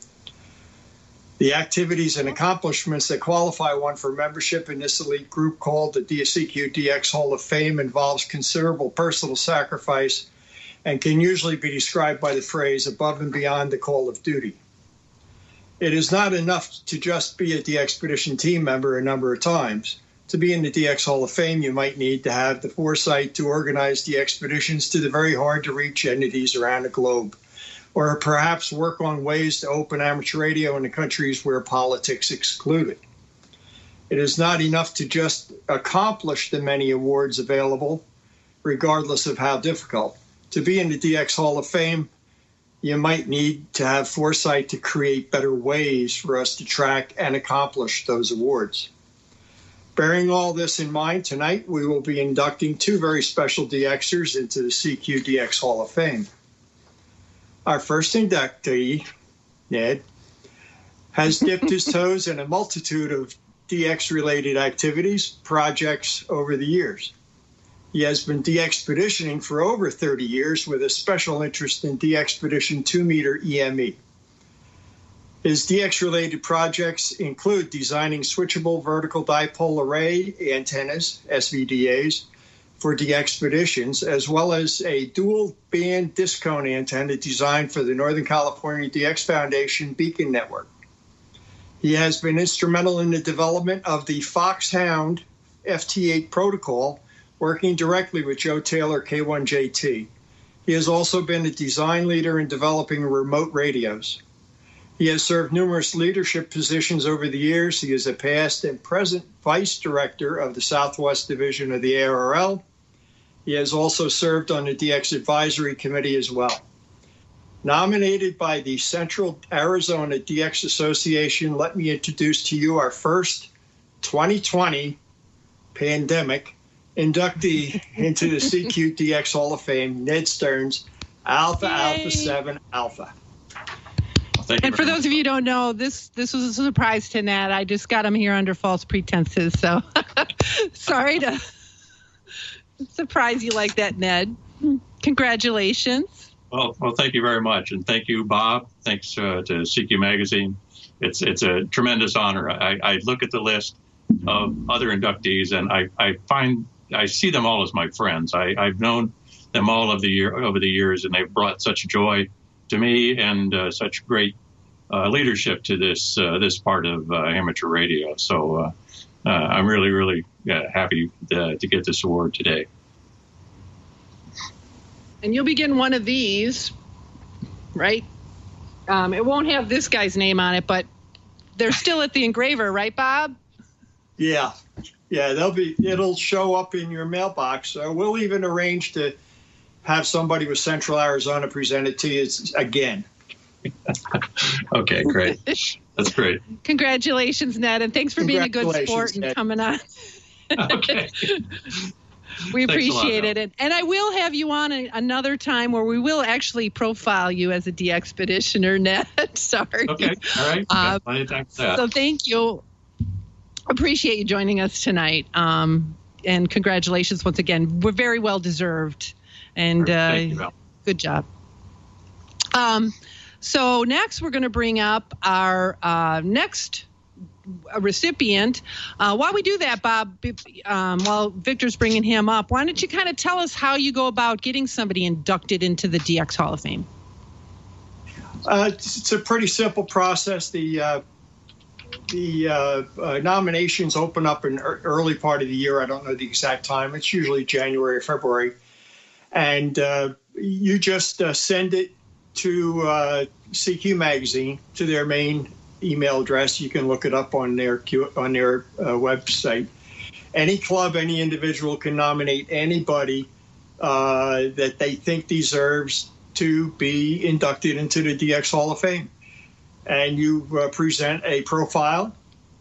Speaker 10: The activities and accomplishments that qualify one for membership in this elite group called the C Q D X Hall of Fame involves considerable personal sacrifice and can usually be described by the phrase above and beyond the call of duty. It is not enough to just be a DXpedition team member a number of times. To be in the D X Hall of Fame, you might need to have the foresight to organize DXpeditions to the very hard-to-reach entities around the globe, or perhaps work on ways to open amateur radio in the countries where politics exclude it. It is not enough to just accomplish the many awards available, regardless of how difficult. To be in the D X Hall of Fame, you might need to have foresight to create better ways for us to track and accomplish those awards. Bearing all this in mind, tonight we will be inducting two very special DXers into the C Q D X Hall of Fame. Our first inductee, Ned, has dipped his toes in a multitude of D X-related activities, projects over the years. He has been DXpeditioning for over thirty years with a special interest in DXpedition two meter E M E. His D X-related projects include designing switchable vertical dipole array antennas, S V D As, for DXpeditions, as well as a dual-band disc cone antenna designed for the Northern California D X Foundation Beacon Network. He has been instrumental in the development of the Foxhound F T eight protocol, working directly with Joe Taylor K one J T. He has also been a design leader in developing remote radios. He has served numerous leadership positions over the years. He is a past and present vice director of the Southwest Division of the A R L. He has also served on the D X Advisory Committee as well. Nominated by the Central Arizona D X Association, let me introduce to you our first twenty twenty pandemic inductee into the C Q D X Hall of Fame, Ned Stearns, Alpha Yay. Alpha seven Alpha.
Speaker 9: And for those of you who don't know, this this was a surprise to Ned. I just got him here under false pretenses, so sorry to surprise you like that, Ned. Congratulations.
Speaker 11: Well, well, thank you very much, and thank you, Bob. Thanks uh, to C Q Magazine. It's it's a tremendous honor. I, I look at the list of other inductees, and I, I find I see them all as my friends. I, I've known them all of the year over the years, and they've brought such joy to me and uh, such great uh, leadership to this uh, this part of uh, amateur radio. So uh, uh, I'm really, really uh, happy to, to get this award today.
Speaker 9: And you'll be getting one of these, right? Um, it won't have this guy's name on it, but they're still at the engraver, right, Bob?
Speaker 10: Yeah. Yeah, they'll be. It'll show up in your mailbox. Uh, we'll even arrange to have somebody with Central Arizona present it to you again.
Speaker 11: Okay, great. That's great.
Speaker 9: Congratulations, Ned, and thanks for being a good sport and Ned. coming on.
Speaker 11: Okay.
Speaker 9: We appreciate lot, it. And, and I will have you on a, another time where we will actually profile you as a DXpeditioner, Ned. Sorry.
Speaker 11: Okay, all right.
Speaker 9: Uh,
Speaker 11: plenty of time for that.
Speaker 9: So thank you. Appreciate you joining us tonight. Um, and congratulations once again. We're very well deserved. And uh,
Speaker 11: you,
Speaker 9: good job. Um, so next we're going to bring up our uh, next a recipient. Uh, while we do that, Bob, um, while Victor's bringing him up, why don't you kind of tell us how you go about getting somebody inducted into the D X Hall of Fame?
Speaker 10: Uh, it's, it's a pretty simple process. The uh, the uh, uh, nominations open up in er- early part of the year. I don't know the exact time. It's usually January or February. And uh, you just uh, send it to uh, C Q Magazine, to their main email address. You can look it up on their Q, on their uh, website. Any club, any individual can nominate anybody uh, that they think deserves to be inducted into the D X Hall of Fame. And you uh, present a profile,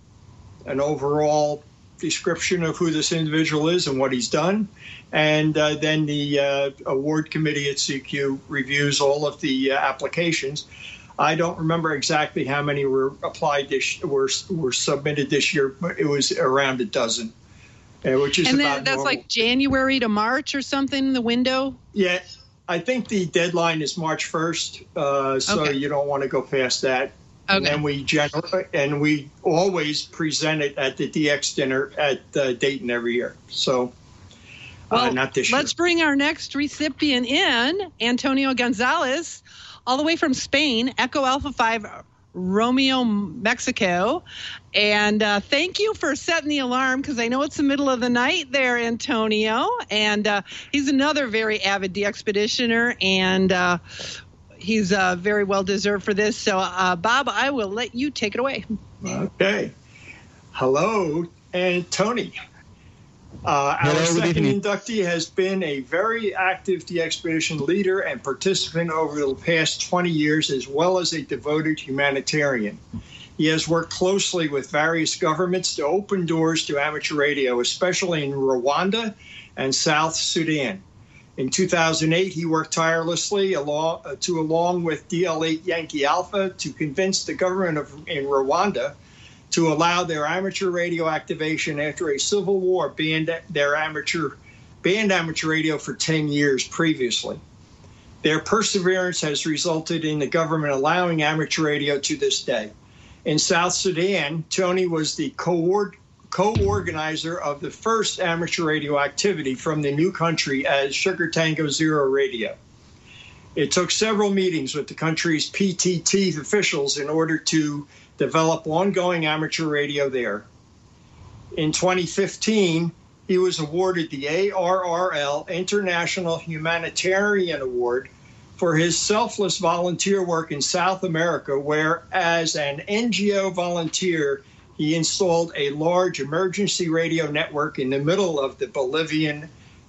Speaker 10: an overall description of who this individual is and what he's done. And uh, then the uh, award committee at C Q reviews all of the uh, applications. I don't remember exactly how many were applied this were were submitted this year, but it was around a dozen, uh, which is
Speaker 9: and then
Speaker 10: about
Speaker 9: that's
Speaker 10: normal.
Speaker 9: Like January to March or something in the window.
Speaker 10: Yeah, I think the deadline is March first, uh, so
Speaker 9: Okay.
Speaker 10: you don't want to go past that.
Speaker 9: Okay.
Speaker 10: And then we generally, and we always present it at the D X dinner at uh, Dayton every year. So, uh,
Speaker 9: Well,
Speaker 10: not this year.
Speaker 9: let's bring our next recipient in, Antonio Gonzalez, all the way from Spain, Echo Alpha five, Romeo, Mexico. And uh, thank you for setting the alarm, because I know it's the middle of the night there, Antonio. And uh, he's another very avid DXpeditioner, and uh, he's uh, very well deserved for this. So, uh, Bob, I will let you take it away.
Speaker 10: Okay. Hello, and Tony. Uh,
Speaker 12: Hello,
Speaker 10: our
Speaker 12: good
Speaker 10: second
Speaker 12: evening.
Speaker 10: inductee has been a very active DXpedition leader and participant over the past twenty years, as well as a devoted humanitarian. He has worked closely with various governments to open doors to amateur radio, especially in Rwanda and South Sudan. In two thousand eight, he worked tirelessly along, uh, to, along with D L eight Yankee Alpha, to convince the government of in Rwanda to allow their amateur radio activation after a civil war banned their amateur banned amateur radio for ten years previously. Their perseverance has resulted in the government allowing amateur radio to this day. In South Sudan, Tony was the co co-organizer of the first amateur radio activity from the new country as Sugar Tango Zero Radio. It took several meetings with the country's P T T officials in order to develop ongoing amateur radio there. In twenty fifteen, he was awarded the A R R L International Humanitarian Award for his selfless volunteer work in South America, where as an N G O volunteer, he installed a large emergency radio network in the middle of the Bolivian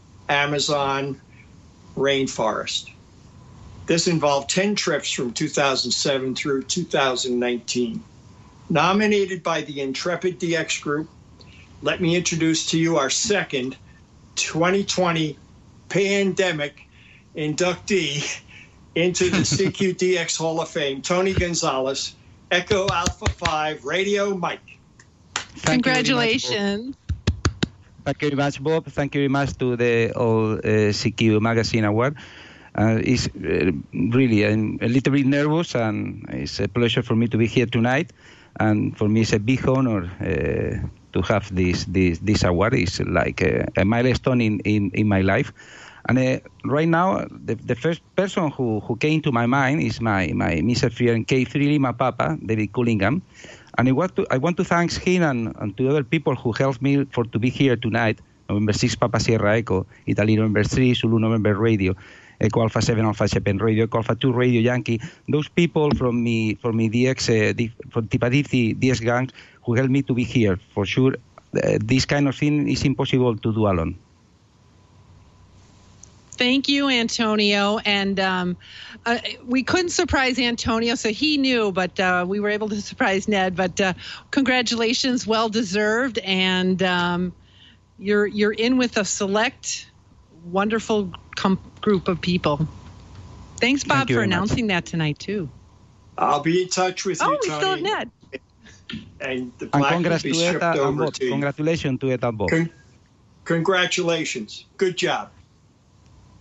Speaker 10: Amazon rainforest. This involved ten trips from two thousand seven through two thousand nineteen. Nominated by the Intrepid D X Group, let me introduce to you our second twenty twenty pandemic inductee into the C Q D X Hall of Fame, Tony Gonzalez, Echo Alpha five, Radio Mike.
Speaker 12: Thank
Speaker 9: Congratulations.
Speaker 12: You very much, Bob. Thank you very much to the all uh, C Q Magazine Award. Uh, it's uh, really, I'm a little bit nervous, and it's a pleasure for me to be here tonight. And for me, it's a big honor uh, to have this this this award. It's like a, a milestone in, in, in my life. And uh, right now, the, the first person who, who came to my mind is my my Mister friend K three Lima Papa, David Cullingham. And I want to I want to thank him and, and to other people who helped me for to be here tonight. November six, Papa Sierra Echo, Italy November three, Zulu November Radio, Echo Alpha seven, Alpha seven Radio, Echo Alpha two Radio Yankee. Those people from me, from me D X, uh, D, from Tipaditi D X gang, who helped me to be here. For sure, uh, this kind of thing is impossible to do alone.
Speaker 9: Thank you, Antonio. And um, uh, we couldn't surprise Antonio, so he knew, but uh, we were able to surprise Ned. But uh, congratulations, well deserved, and um, you're you're in with a select, wonderful com- group of people. Thanks, Bob,
Speaker 12: Thank you
Speaker 9: for
Speaker 12: very much.
Speaker 9: announcing that tonight too.
Speaker 10: I'll be in touch with
Speaker 9: Oh,
Speaker 10: you,
Speaker 9: we
Speaker 10: Tony.
Speaker 9: still have Ned.
Speaker 10: And the
Speaker 12: And
Speaker 10: plaque will
Speaker 12: congrats
Speaker 10: be
Speaker 12: to
Speaker 10: shipped
Speaker 12: Eta and
Speaker 10: over
Speaker 12: Bob.
Speaker 10: to you.
Speaker 12: Congratulations to Eta and Bob.
Speaker 10: Con- congratulations. Good job.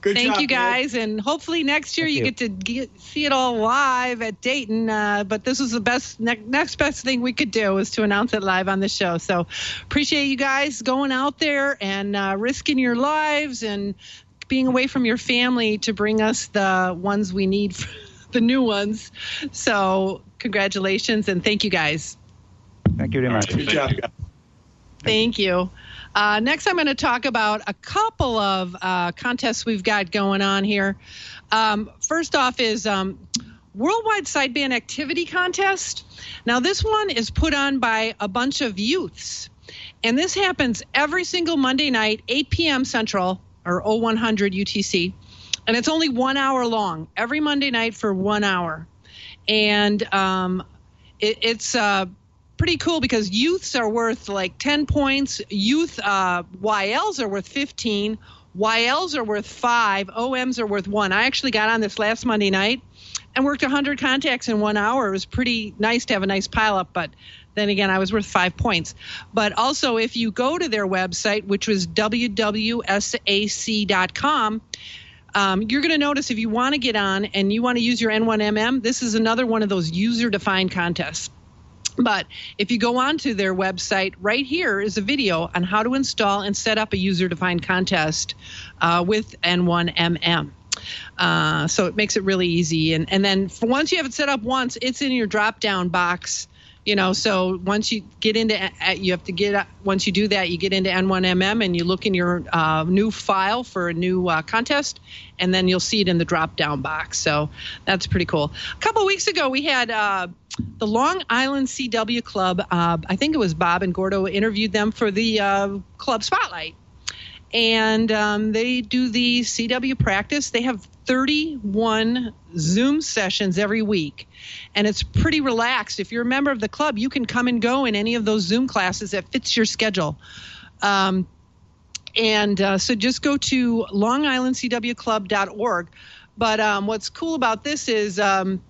Speaker 10: Good
Speaker 9: Thank
Speaker 10: job,
Speaker 9: you, guys. And hopefully next year
Speaker 12: Thank
Speaker 9: you,
Speaker 12: you.
Speaker 9: get to get, see it all live at Dayton. Uh, but this was the best, ne- next best thing we could do was to announce it live on the show. So appreciate you guys going out there and uh, risking your lives and being away from your family to bring us the ones we need, for the new ones. So congratulations and thank you, guys.
Speaker 12: Thank you very much.
Speaker 10: Good job, guys.
Speaker 9: Thank you. Uh, next, I'm going to talk about a couple of uh, contests we've got going on here. Um, first off is um, Worldwide Sideband Activity Contest. Now, this one is put on by a bunch of youths, and this happens every single Monday night, eight p.m. Central, or oh one hundred U T C, and it's only one hour long, every Monday night for one hour. And um, it, it's... Uh, pretty cool because youths are worth like ten points. Youth uh, Y Ls are worth fifteen. Y Ls are worth five. O Ms are worth one. I actually got on this last Monday night and worked one hundred contacts in one hour. It was pretty nice to have a nice pile up, but then again, I was worth five points. But also, if you go to their website, which was w w s a c dot com, Um, you're going to notice if you want to get on and you want to use your N one M M, this is another one of those user-defined contests. But if you go onto their website, right here is a video on how to install and set up a user-defined contest uh, with N one M M. Uh, so it makes it really easy. And, and then for once you have it set up once, it's in your drop-down box. You know, so once you get into, you have to get, once you do that, you get into N one M M and you look in your uh, new file for a new uh, contest, and then you'll see it in the drop-down box. So that's pretty cool. A couple of weeks ago, we had uh, the Long Island C W Club. Uh, I think it was Bob and Gordo interviewed them for the uh, Club Spotlight. And um, they do the C W practice. They have thirty-one Zoom sessions every week. And it's pretty relaxed. If you're a member of the club, you can come and go in any of those Zoom classes that fits your schedule. Um, and uh, so just go to long island c w club dot org. But um, what's cool about this is, um,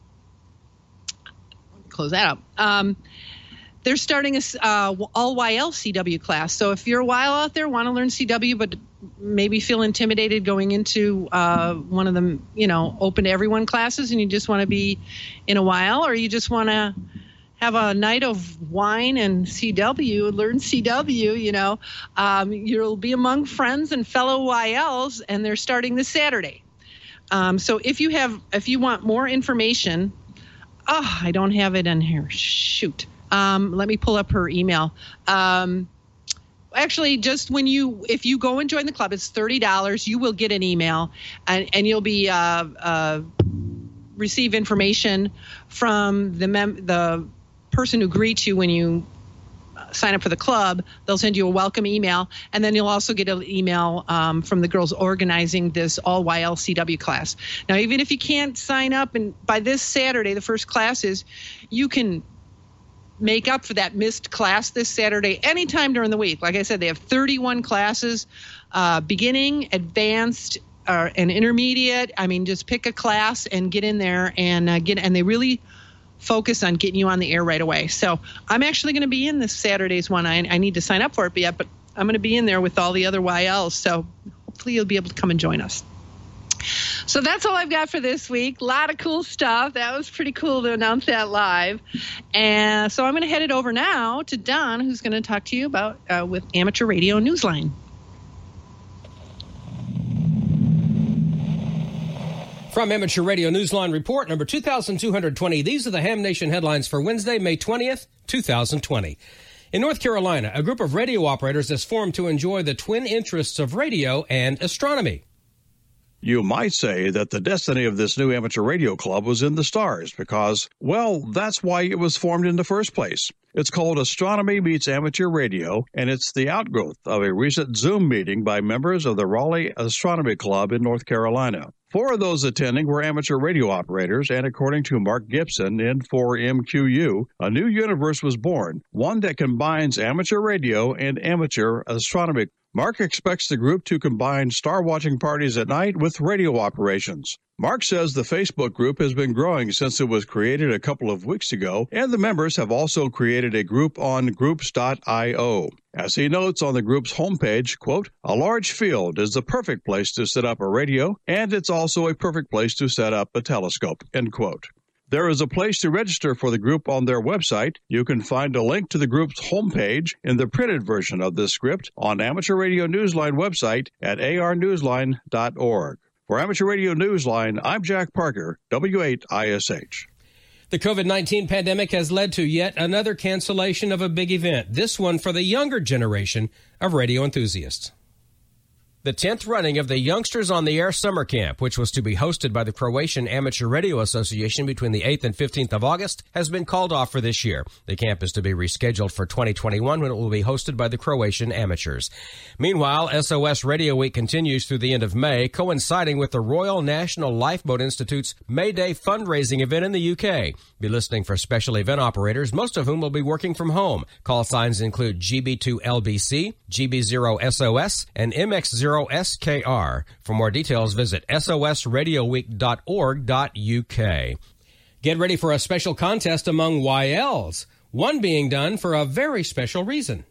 Speaker 9: close that up. Um, They're starting a uh, all Y L C W class. So if you're a while out there, want to learn C W, but maybe feel intimidated going into uh, one of them, you know, open to everyone classes, and you just want to be in a while, or you just want to have a night of wine and C W, learn C W, you know, um, you'll be among friends and fellow Y Ls, and they're starting this Saturday. Um, so if you have, if you want more information, oh, I don't have it in here. Shoot. Um, let me pull up her email. Um, actually, just when you, if you go and join the club, it's thirty dollars. You will get an email, and, and you'll be uh, uh, receive information from the mem- the person who greets you when you sign up for the club. They'll send you a welcome email, and then you'll also get an email um, from the girls organizing this all Y L C W class. Now, even if you can't sign up, and by this Saturday, the first class is, you can make up for that missed class this Saturday anytime during the week. Like I said, they have thirty-one classes, uh, beginning, advanced, uh, and intermediate. I mean, just pick a class and get in there and uh, get. And they really focus on getting you on the air right away. So I'm actually going to be in this Saturday's one. I, I need to sign up for it yet, but I'm going to be in there with all the other Y Ls. So hopefully you'll be able to come and join us. So that's all I've got for this week. A lot of cool stuff. That was pretty cool to announce that live. And so I'm going to head it over now to Don, who's going to talk to you about uh, with Amateur Radio Newsline.
Speaker 2: From Amateur Radio Newsline Report number two thousand two hundred twenty, these are the Ham Nation headlines for Wednesday, May twentieth, two thousand twenty. In North Carolina, a group of radio operators has formed to enjoy the twin interests of radio and astronomy.
Speaker 13: You might say that the destiny of this new amateur radio club was in the stars because, well, that's why it was formed in the first place. It's called Astronomy Meets Amateur Radio, and it's the outgrowth of a recent Zoom meeting by members of the Raleigh Astronomy Club in North Carolina. Four of those attending were amateur radio operators, and according to Mark Gibson in four M Q U, a new universe was born, one that combines amateur radio and amateur astronomy. Mark expects the group to combine star watching parties at night with radio operations. Mark says the Facebook group has been growing since it was created a couple of weeks ago, and the members have also created a group on groups dot io. As he notes on the group's homepage, quote, "A large field is the perfect place to set up a radio, and it's also a perfect place to set up a telescope," end quote. There is a place to register for the group on their website. You can find a link to the group's homepage in the printed version of this script on Amateur Radio Newsline website at a r newsline dot org. For Amateur Radio Newsline, I'm Jack Parker, W eight I S H.
Speaker 2: The COVID nineteen pandemic has led to yet another cancellation of a big event, this one for the younger generation of radio enthusiasts. The tenth running of the Youngsters on the Air Summer Camp, which was to be hosted by the Croatian Amateur Radio Association between the eighth and fifteenth of August, has been called off for this year. The camp is to be rescheduled for twenty twenty-one when it will be hosted by the Croatian amateurs. Meanwhile, S O S Radio Week continues through the end of May, coinciding with the Royal National Lifeboat Institute's May Day fundraising event in the U K. Be listening for special event operators, most of whom will be working from home. Call signs include G B two L B C, G B zero S O S, and M X zero S K R. For more details, visit S O S radio week dot org dot U K. Get ready for a special contest among Y Ls, one being done for a very special reason.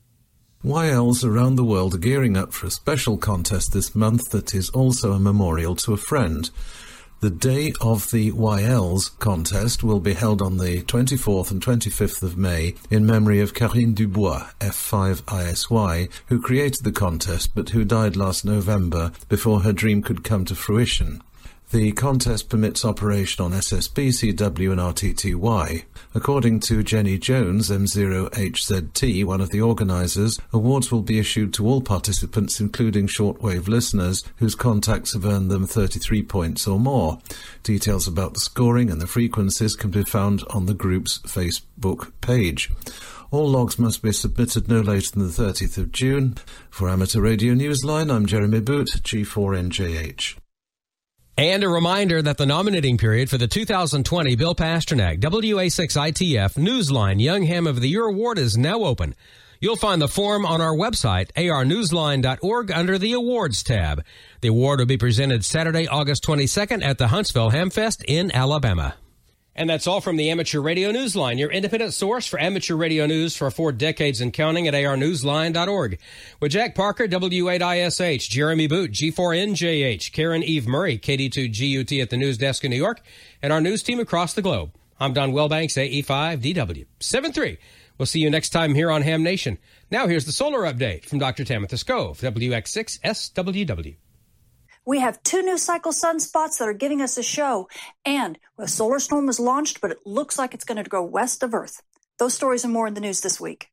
Speaker 14: Y Ls around the world are gearing up for a special contest this month that is also a memorial to a friend. The Day of the Y Ls contest will be held on the twenty-fourth and twenty-fifth of May in memory of Karine Dubois, F five I S Y, who created the contest but who died last November before her dream could come to fruition. The contest permits operation on S S B, C W and R T T Y. According to Jenny Jones, M zero H Z T, one of the organisers, awards will be issued to all participants, including shortwave listeners, whose contacts have earned them thirty-three points or more. Details about the scoring and the frequencies can be found on the group's Facebook page. All logs must be submitted no later than the thirtieth of June. For Amateur Radio Newsline, I'm Jeremy Boot, G four N J H.
Speaker 2: And a reminder that the nominating period for the two thousand twenty Bill Pasternak W A six I T F Newsline Young Ham of the Year Award is now open. You'll find the form on our website, a r newsline dot org, under the Awards tab. The award will be presented Saturday, August twenty-second at the Huntsville Hamfest in Alabama. And that's all from the Amateur Radio Newsline, your independent source for amateur radio news for four decades and counting at a r newsline dot org. With Jack Parker, W eight I S H, Jeremy Boot, G four N J H, Karen Eve Murray, K D two G U T at the news desk in New York, and our news team across the globe. I'm Don Wellbanks, A E five D W seven three. We'll see you next time here on Ham Nation. Now here's the solar update from Doctor Tamitha Skov, W X six S W W.
Speaker 15: We have two new cycle sunspots that are giving us a show, and a solar storm was launched, but it looks like it's going to go west of Earth. Those stories and more in the news this week.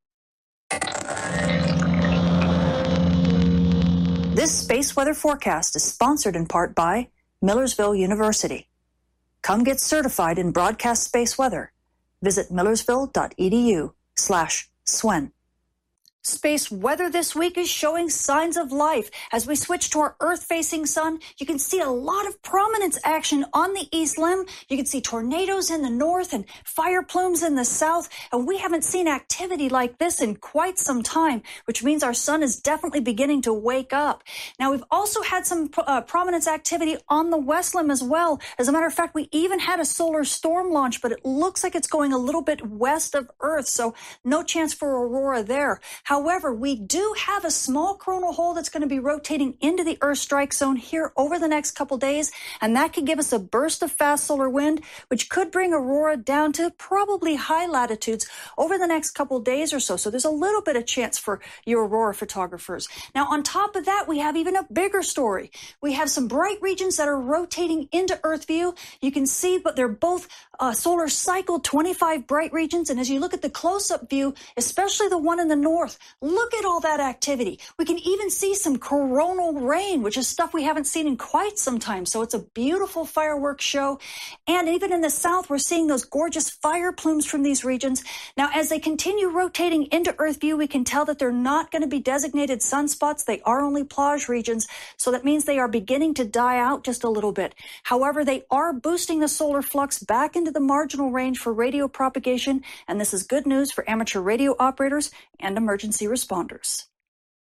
Speaker 15: This space weather forecast is sponsored in part by Millersville University. Come get certified in broadcast space weather. Visit millersville dot e d u slash swen. Space weather this week is showing signs of life. As we switch to our Earth-facing sun, you can see a lot of prominence action on the east limb. You can see tornadoes in the north and fire plumes in the south, and we haven't seen activity like this in quite some time, which means our sun is definitely beginning to wake up. Now, we've also had some uh, prominence activity on the west limb as well. As a matter of fact, we even had a solar storm launch, but it looks like it's going a little bit west of Earth, so no chance for aurora there. However, we do have a small coronal hole that's going to be rotating into the Earth strike zone here over the next couple days, and that could give us a burst of fast solar wind, which could bring aurora down to probably high latitudes over the next couple days or so. So there's a little bit of chance for your aurora photographers. Now, on top of that, we have even a bigger story. We have some bright regions that are rotating into Earth view. You can see, but they're both uh, solar cycle twenty-five bright regions, and as you look at the close-up view, especially the one in the north, look at all that activity. We can even see some coronal rain, which is stuff we haven't seen in quite some time. So it's a beautiful fireworks show. And even in the south, we're seeing those gorgeous fire plumes from these regions. Now, as they continue rotating into Earth view, we can tell that they're not going to be designated sunspots. They are only plage regions. So that means they are beginning to die out just a little bit. However, they are boosting the solar flux back into the marginal range for radio propagation. And this is good news for amateur radio operators and emergency responders.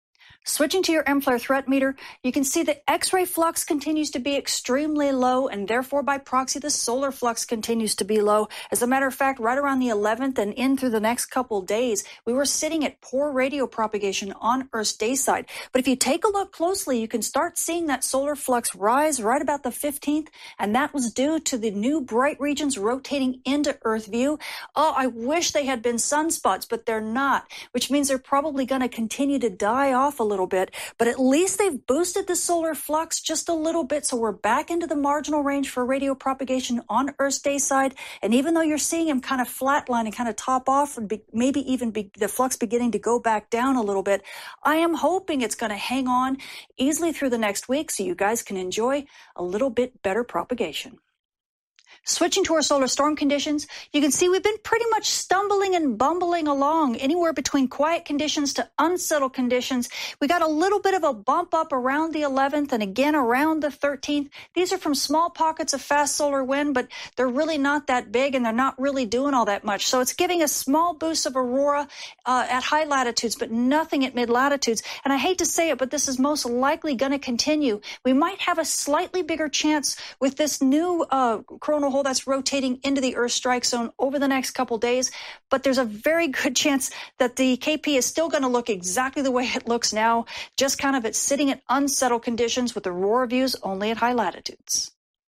Speaker 15: Switching to your M-Flare threat meter, you can see the X-ray flux continues to be extremely low, and therefore by proxy the solar flux continues to be low. As a matter of fact, right around the eleventh and in through the next couple days, we were sitting at poor radio propagation on Earth's day side. But if you take a look closely, you can start seeing that solar flux rise right about the fifteenth, and that was due to the new bright regions rotating into Earth view. Oh, I wish they had been sunspots, but they're not, which means they're probably going to continue to die off a little little bit, but at least they've boosted the solar flux just a little bit, so we're back into the marginal range for radio propagation on Earth's day side. And even though you're seeing them kind of flatline and kind of top off, and be, maybe even be, the flux beginning to go back down a little bit, I am hoping it's going to hang on easily through the next week so you guys can enjoy a little bit better propagation. Switching to our solar storm conditions, you can see we've been pretty much stumbling and bumbling along anywhere between quiet conditions to unsettled conditions. We got a little bit of a bump up around the eleventh and again around the thirteenth. These are from small pockets of fast solar wind, but they're really not that big and they're not really doing all that much. So it's giving a small boost of aurora uh, at high latitudes, but nothing at mid latitudes. And I hate to say it, but this is most likely going to continue. We might have a slightly bigger chance with this new uh, coronal hole that's rotating into the Earth strike zone over the next couple days, but there's a very good chance that the K P is still going to look exactly the way it looks now, just kind of it's sitting at unsettled conditions with aurora views only at high latitudes.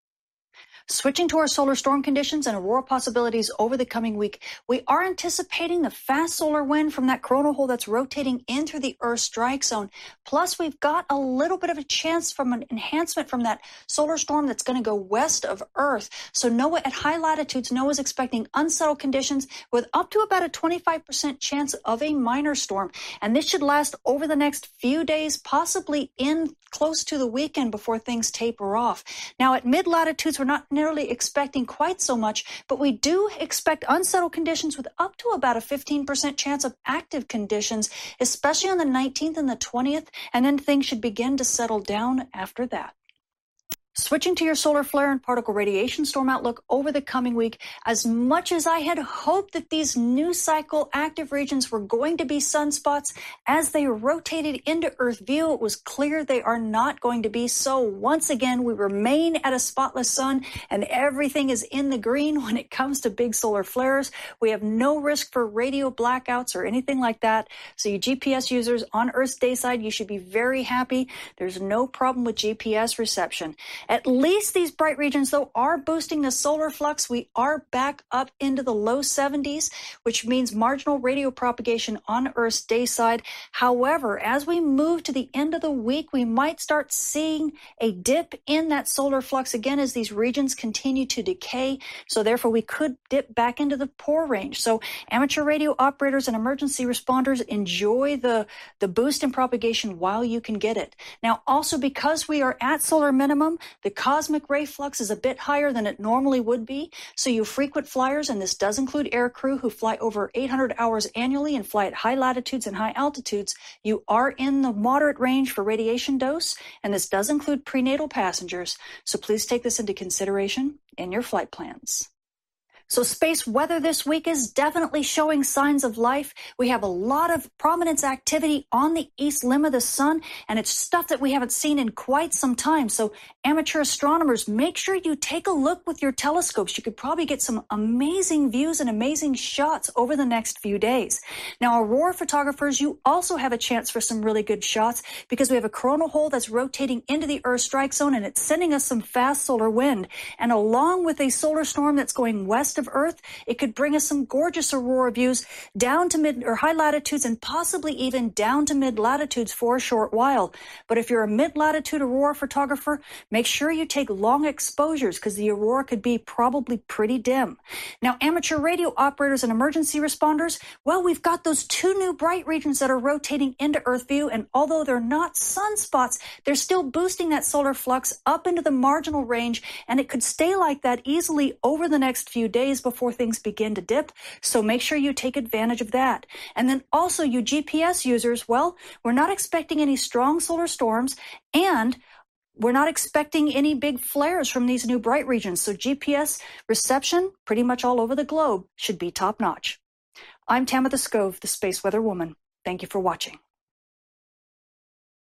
Speaker 15: Switching to our solar storm conditions and aurora possibilities over the coming week, we are anticipating the fast solar wind from that coronal hole that's rotating in through the Earth strike zone. Plus, we've got a little bit of a chance from an enhancement from that solar storm that's going to go west of Earth. So NOAA at high latitudes, NOAA is expecting unsettled conditions with up to about a twenty-five percent chance of a minor storm. And this should last over the next few days, possibly in close to the weekend before things taper off. Now, at mid latitudes, we're not nearly expecting quite so much, but we do expect unsettled conditions with up to about a fifteen percent chance of active conditions, especially on the nineteenth and the twentieth, and then things should begin to settle down after that. Switching to your solar flare and particle radiation storm outlook over the coming week, as much as I had hoped that these new cycle active regions were going to be sunspots, as they rotated into Earth view, it was clear they are not going to be. So once again, we remain at a spotless sun and everything is in the green when it comes to big solar flares. We have no risk for radio blackouts or anything like that. So you G P S users on Earth's day side, you should be very happy. There's no problem with G P S reception. At least these bright regions, though, are boosting the solar flux. We are back up into the low seventies, which means marginal radio propagation on Earth's day side. However, as we move to the end of the week, we might start seeing a dip in that solar flux again as these regions continue to decay. So therefore, we could dip back into the poor range. So amateur radio operators and emergency responders, enjoy the, the boost in propagation while you can get it. Now, also because we are at solar minimum, the cosmic ray flux is a bit higher than it normally would be, so you frequent flyers, and this does include air crew who fly over eight hundred hours annually and fly at high latitudes and high altitudes, you are in the moderate range for radiation dose, and this does include prenatal passengers, so please take this into consideration in your flight plans. So space weather this week is definitely showing signs of life. We have a lot of prominence activity on the east limb of the sun, and it's stuff that we haven't seen in quite some time. So amateur astronomers, make sure you take a look with your telescopes. You could probably get some amazing views and amazing shots over the next few days. Now, aurora photographers, you also have a chance for some really good shots because we have a coronal hole that's rotating into the Earth strike zone, and it's sending us some fast solar wind. And along with a solar storm that's going west of Earth, it could bring us some gorgeous aurora views down to mid or high latitudes and possibly even down to mid latitudes for a short while. But if you're a mid latitude aurora photographer, make sure you take long exposures because the aurora could be probably pretty dim. Now, amateur radio operators and emergency responders, well, we've got those two new bright regions that are rotating into Earth view, and although they're not sunspots, they're still boosting that solar flux up into the marginal range, and it could stay like that easily over the next few days before things begin to dip, so make sure you take advantage of that. And then also, you G P S users, well, we're not expecting any strong solar storms, and we're not expecting any big flares from these new bright regions, so G P S reception pretty much all over the globe should be top-notch. I'm Tamitha Skov, the Space Weather Woman. Thank you for watching.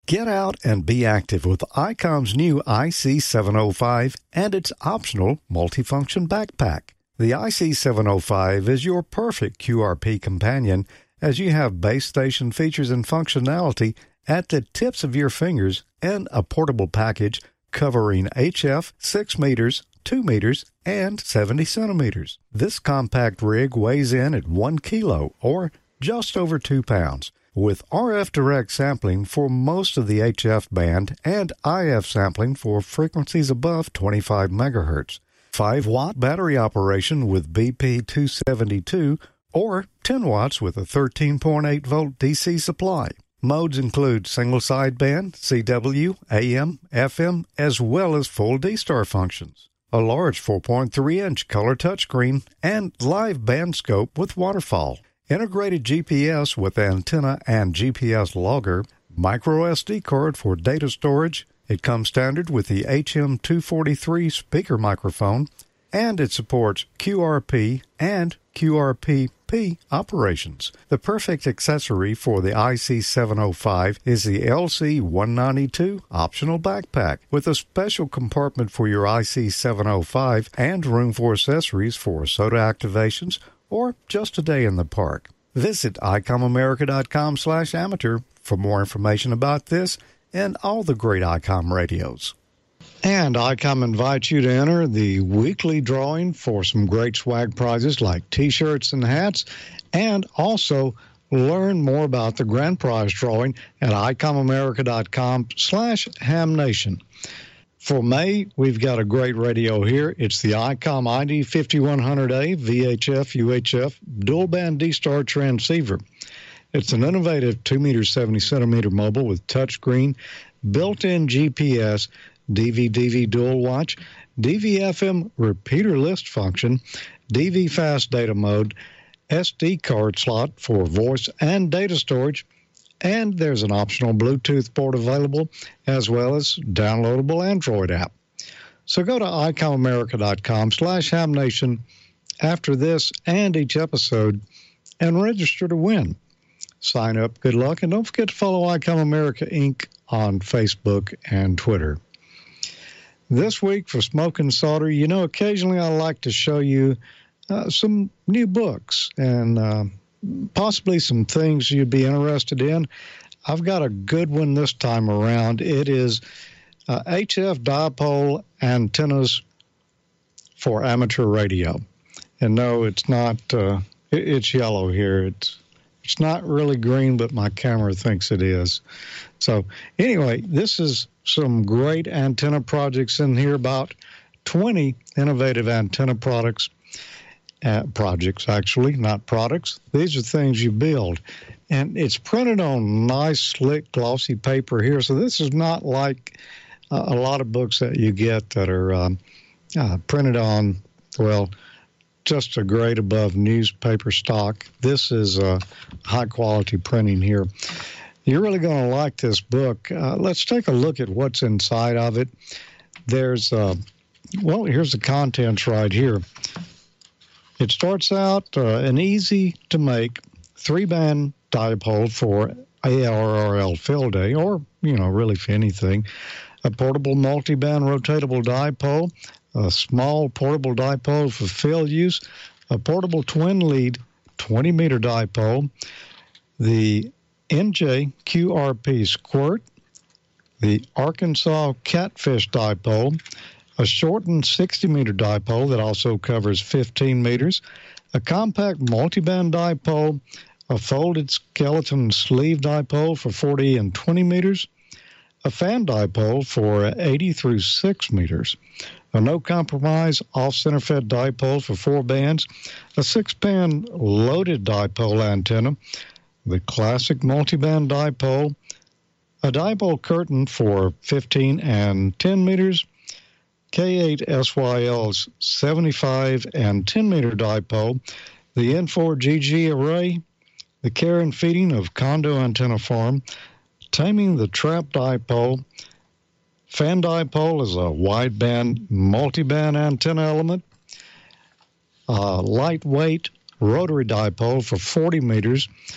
Speaker 16: Get out and be active with ICOM's new I C seven oh five and its optional multifunction backpack. The I C seven oh five is your perfect Q R P companion as you have base station features and functionality at the tips of your fingers and a portable package covering H F six meters, two meters, and seventy centimeters. This compact rig weighs in at one kilo or just over two pounds. With R F direct sampling for most of the H F band and I F sampling for frequencies above twenty-five megahertz. five watt battery operation with B P two seventy-two or ten watts with a thirteen point eight volt D C supply. Modes include single sideband, C W, A M, F M, as well as full D-Star functions. A large four point three inch color touchscreen and live band scope with waterfall. Integrated G P S with antenna and G P S logger, micro S D card for data storage. It comes standard with the H M two forty-three speaker microphone, and it supports Q R P and Q R P P operations. The perfect accessory for the I C seven oh five is the L C one ninety-two optional backpack with a special compartment for your I C seven oh five and room for accessories for SOTA activations or just a day in the park. Visit icomamerica.com slash amateur for more information about this and all the great ICOM radios.
Speaker 17: And ICOM invites you to enter the weekly drawing for some great swag prizes like T-shirts and hats, and also learn more about the grand prize drawing at icomamerica.com slash hamnation. For May, we've got a great radio here. It's the ICOM I D fifty-one hundred A V H F U H F dual-band D-Star transceiver. It's an innovative two meter seventy centimeter mobile with touchscreen, built-in G P S, D V D V dual watch, D V F M repeater list function, D V fast data mode, S D card slot for voice and data storage, and there's an optional Bluetooth port available, as well as downloadable Android app. So go to icomamerica.com slash hamnation after this and each episode and register to win. Sign up, good luck, and don't forget to follow ICOM America Incorporated on Facebook and Twitter. This week for Smoke and Solder, you know, occasionally I like to show you uh, some new books and uh, possibly some things you'd be interested in. I've got a good one this time around. It is uh, H F dipole antennas for amateur radio. And no, it's not, uh, it, it's yellow here. It's It's not really green, but my camera thinks it is. So anyway, this is some great antenna projects in here, about twenty innovative antenna products, uh, projects actually, not products. These are things you build. And it's printed on nice, slick, glossy paper here. So this is not like uh, a lot of books that you get that are um, uh, printed on, well, just a grade above newspaper stock. This is uh, high-quality printing here. You're really going to like this book. Uh, let's take a look at what's inside of it. There's, uh, well, here's the contents right here. It starts out uh, an easy-to-make three-band dipole for A R R L field day, or, you know, really for anything. A portable multi-band rotatable dipole, a small portable dipole for field use, a portable twin-lead twenty meter dipole, the N J Q R P Squirt, the Arkansas Catfish dipole, a shortened sixty meter dipole that also covers fifteen meters, a compact multiband dipole, a folded skeleton sleeve dipole for forty and twenty meters, a fan dipole for eighty through six meters, a no-compromise off-center fed dipole for four bands, a six-band loaded dipole antenna, the classic multiband dipole, a dipole curtain for fifteen and ten meters, K eight S Y L's seventy-five and ten meter dipole, the N four G G array, the care and feeding of condo antenna farm, taming the trap dipole. Fan dipole is a wideband, multiband antenna element. A lightweight rotary dipole for forty meters.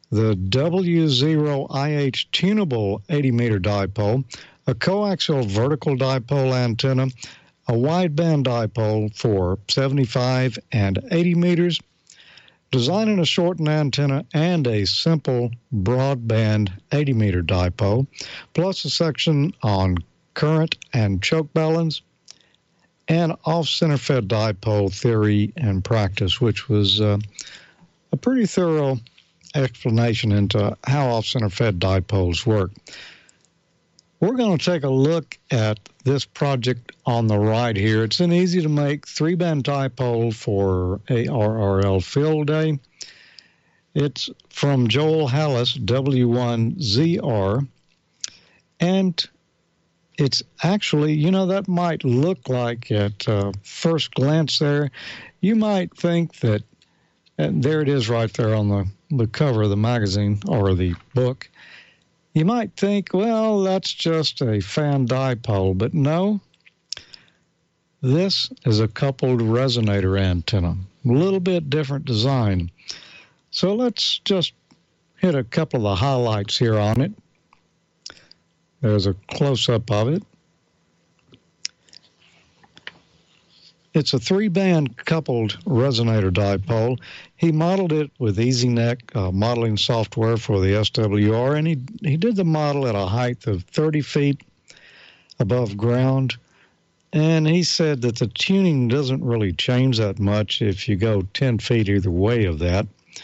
Speaker 17: the W zero I H tunable eighty meter dipole, a coaxial vertical dipole antenna, a wideband dipole for seventy-five and eighty meters, designing a shortened antenna and a simple broadband eighty meter dipole, plus a section on current and choke balance, and off-center fed dipole theory and practice, which was uh, a pretty thorough explanation into how off-center fed dipoles work. We're going to take a look at this project on the right here. It's an easy-to-make three-band dipole for A R R L Field Day. It's from Joel Hallis, W one Z R, and it's actually, you know, that might look like at uh, first glance there, you might think that, and there it is right there on the, the cover of the magazine or the book, you might think, well, that's just a fan dipole, but no, this is a coupled resonator antenna, a little bit different design. So let's just hit a couple of the highlights here on it. There's a close-up of it. It's a three-band coupled resonator dipole. He modeled it with EasyNet uh, modeling software for the S W R, and he, he did the model at a height of thirty feet above ground. And he said that the tuning doesn't really change that much if you go ten feet either way of that.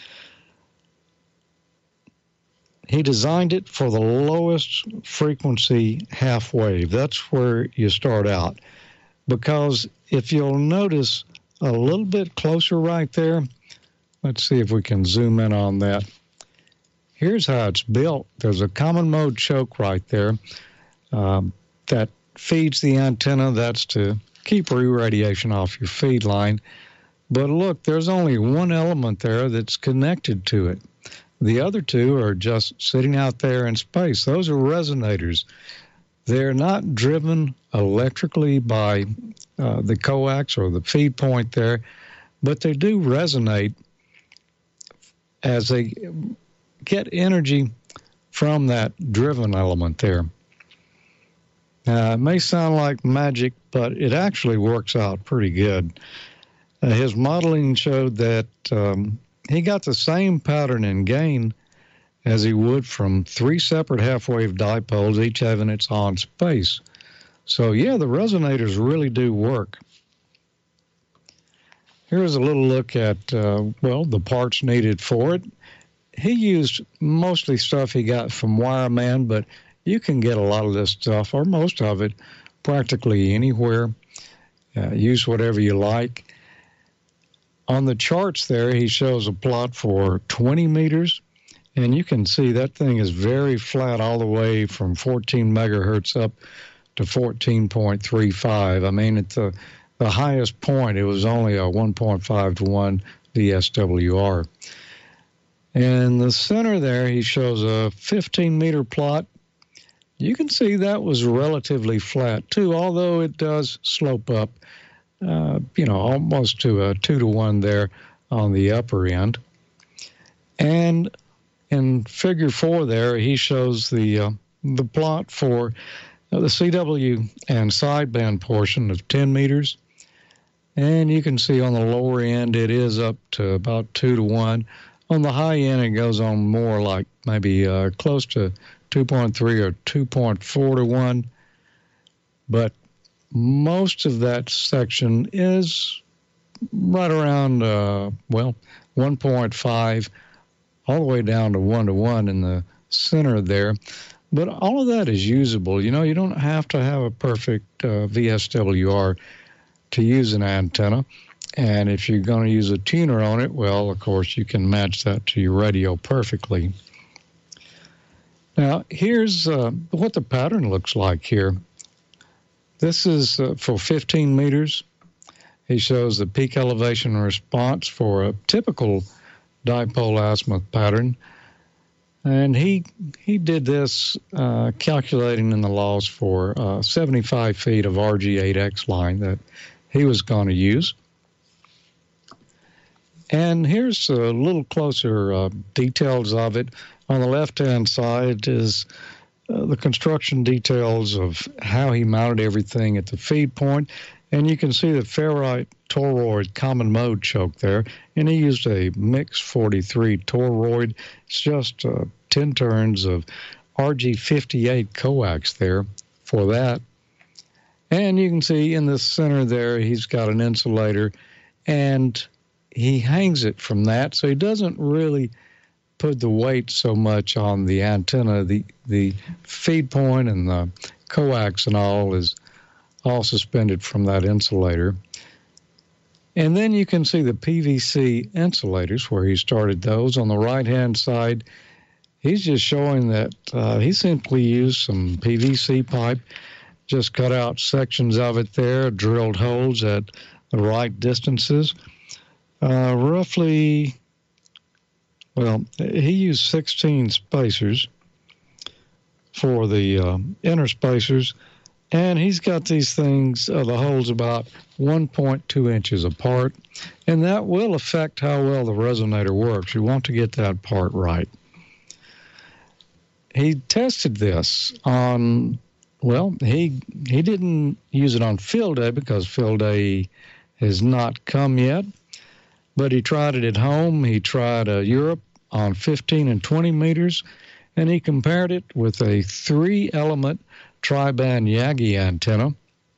Speaker 17: He designed it for the lowest frequency half wave. That's where you start out. Because if you'll notice a little bit closer right there, let's see if we can zoom in on that. Here's how it's built. There's a common mode choke right there um, that feeds the antenna. That's to keep re-radiation off your feed line. But look, there's only one element there that's connected to it. The other two are just sitting out there in space. Those are resonators. They're not driven electrically by uh, the coax or the feed point there, but they do resonate as they get energy from that driven element there. Uh, it may sound like magic, but it actually works out pretty good. Uh, his modeling showed that um, he got the same pattern and gain as he would from three separate half-wave dipoles, each having its own space. So, yeah, the resonators really do work. Here's a little look at, uh, well, the parts needed for it. He used mostly stuff he got from Wireman, but you can get a lot of this stuff, or most of it, practically anywhere. Uh, use whatever you like. On the charts there, he shows a plot for twenty meters, and you can see that thing is very flat all the way from fourteen megahertz up to fourteen point three five. I mean, at the, the highest point, it was only a one point five to one D S W R. In the center there, he shows a fifteen meter plot. You can see that was relatively flat, too, although it does slope up. Uh, you know, almost to a two to one there on the upper end. And in figure four there, he shows the uh, the plot for uh, the C W and sideband portion of ten meters. And you can see on the lower end, it is up to about two to one. On the high end, it goes on more like maybe uh, close to two point three or two point four to one. But most of that section is right around, uh, well, one point five, all the way down to one to one in the center there. But all of that is usable. You know, you don't have to have a perfect uh, V S W R to use an antenna. And if you're going to use a tuner on it, well, of course, you can match that to your radio perfectly. Now, here's uh, what the pattern looks like here. This is uh, for fifteen meters. He shows the peak elevation response for a typical dipole azimuth pattern. And he he did this uh, calculating in the loss for uh, seventy-five feet of R G eight X line that he was going to use. And here's a little closer uh, details of it. On the left-hand side is uh, the construction details of how he mounted everything at the feed point. And you can see the ferrite toroid common mode choke there. And he used a mix forty-three toroid. It's just uh, ten turns of R G fifty-eight coax there for that. And you can see in the center there, he's got an insulator, and he hangs it from that, so he doesn't really put the weight so much on the antenna. The the feed point and the coax and all is all suspended from that insulator. And then you can see the P V C insulators where he started those. On the right-hand side, he's just showing that uh, he simply used some P V C pipe, just cut out sections of it there, drilled holes at the right distances. Uh, roughly, well, he used sixteen spacers for the uh, inner spacers, and he's got these things, uh, the holes about one point two inches apart, and that will affect how well the resonator works. You want to get that part right. He tested this on, well, he he didn't use it on field day because field day has not come yet. But he tried it at home. He tried uh, Europe on fifteen and twenty meters, and he compared it with a three-element tri-band Yagi antenna.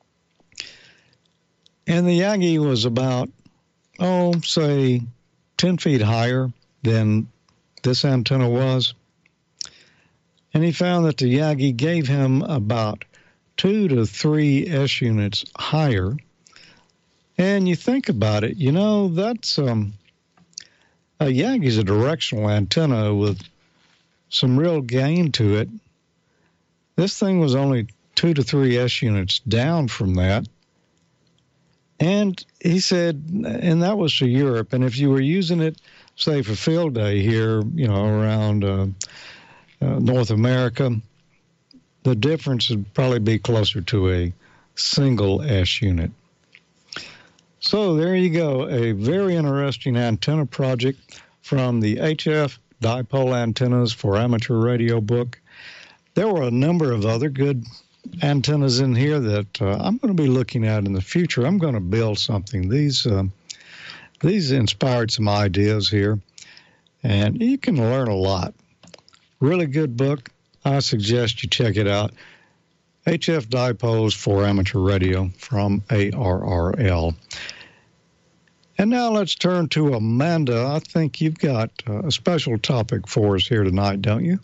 Speaker 17: And the Yagi was about, oh, say, ten feet higher than this antenna was. And he found that the Yagi gave him about two to three S units higher. And you think about it, you know, that's um, a Yagi's a directional antenna with some real gain to it. This thing was only two to three S units down from that. And he said, and that was for Europe. And if you were using it, say, for field day here, you know, around uh, uh, North America, the difference would probably be closer to a single S unit. So there you go, a very interesting antenna project from the H F Dipole Antennas for Amateur Radio book. There were a number of other good antennas in here that uh, I'm going to be looking at in the future. I'm going to build something. These uh, these inspired some ideas here, and you can learn a lot. Really good book. I suggest you check it out. H F Dipoles for Amateur Radio from A R R L. And now let's turn to Amanda. I think you've got a special topic for us here tonight, don't you?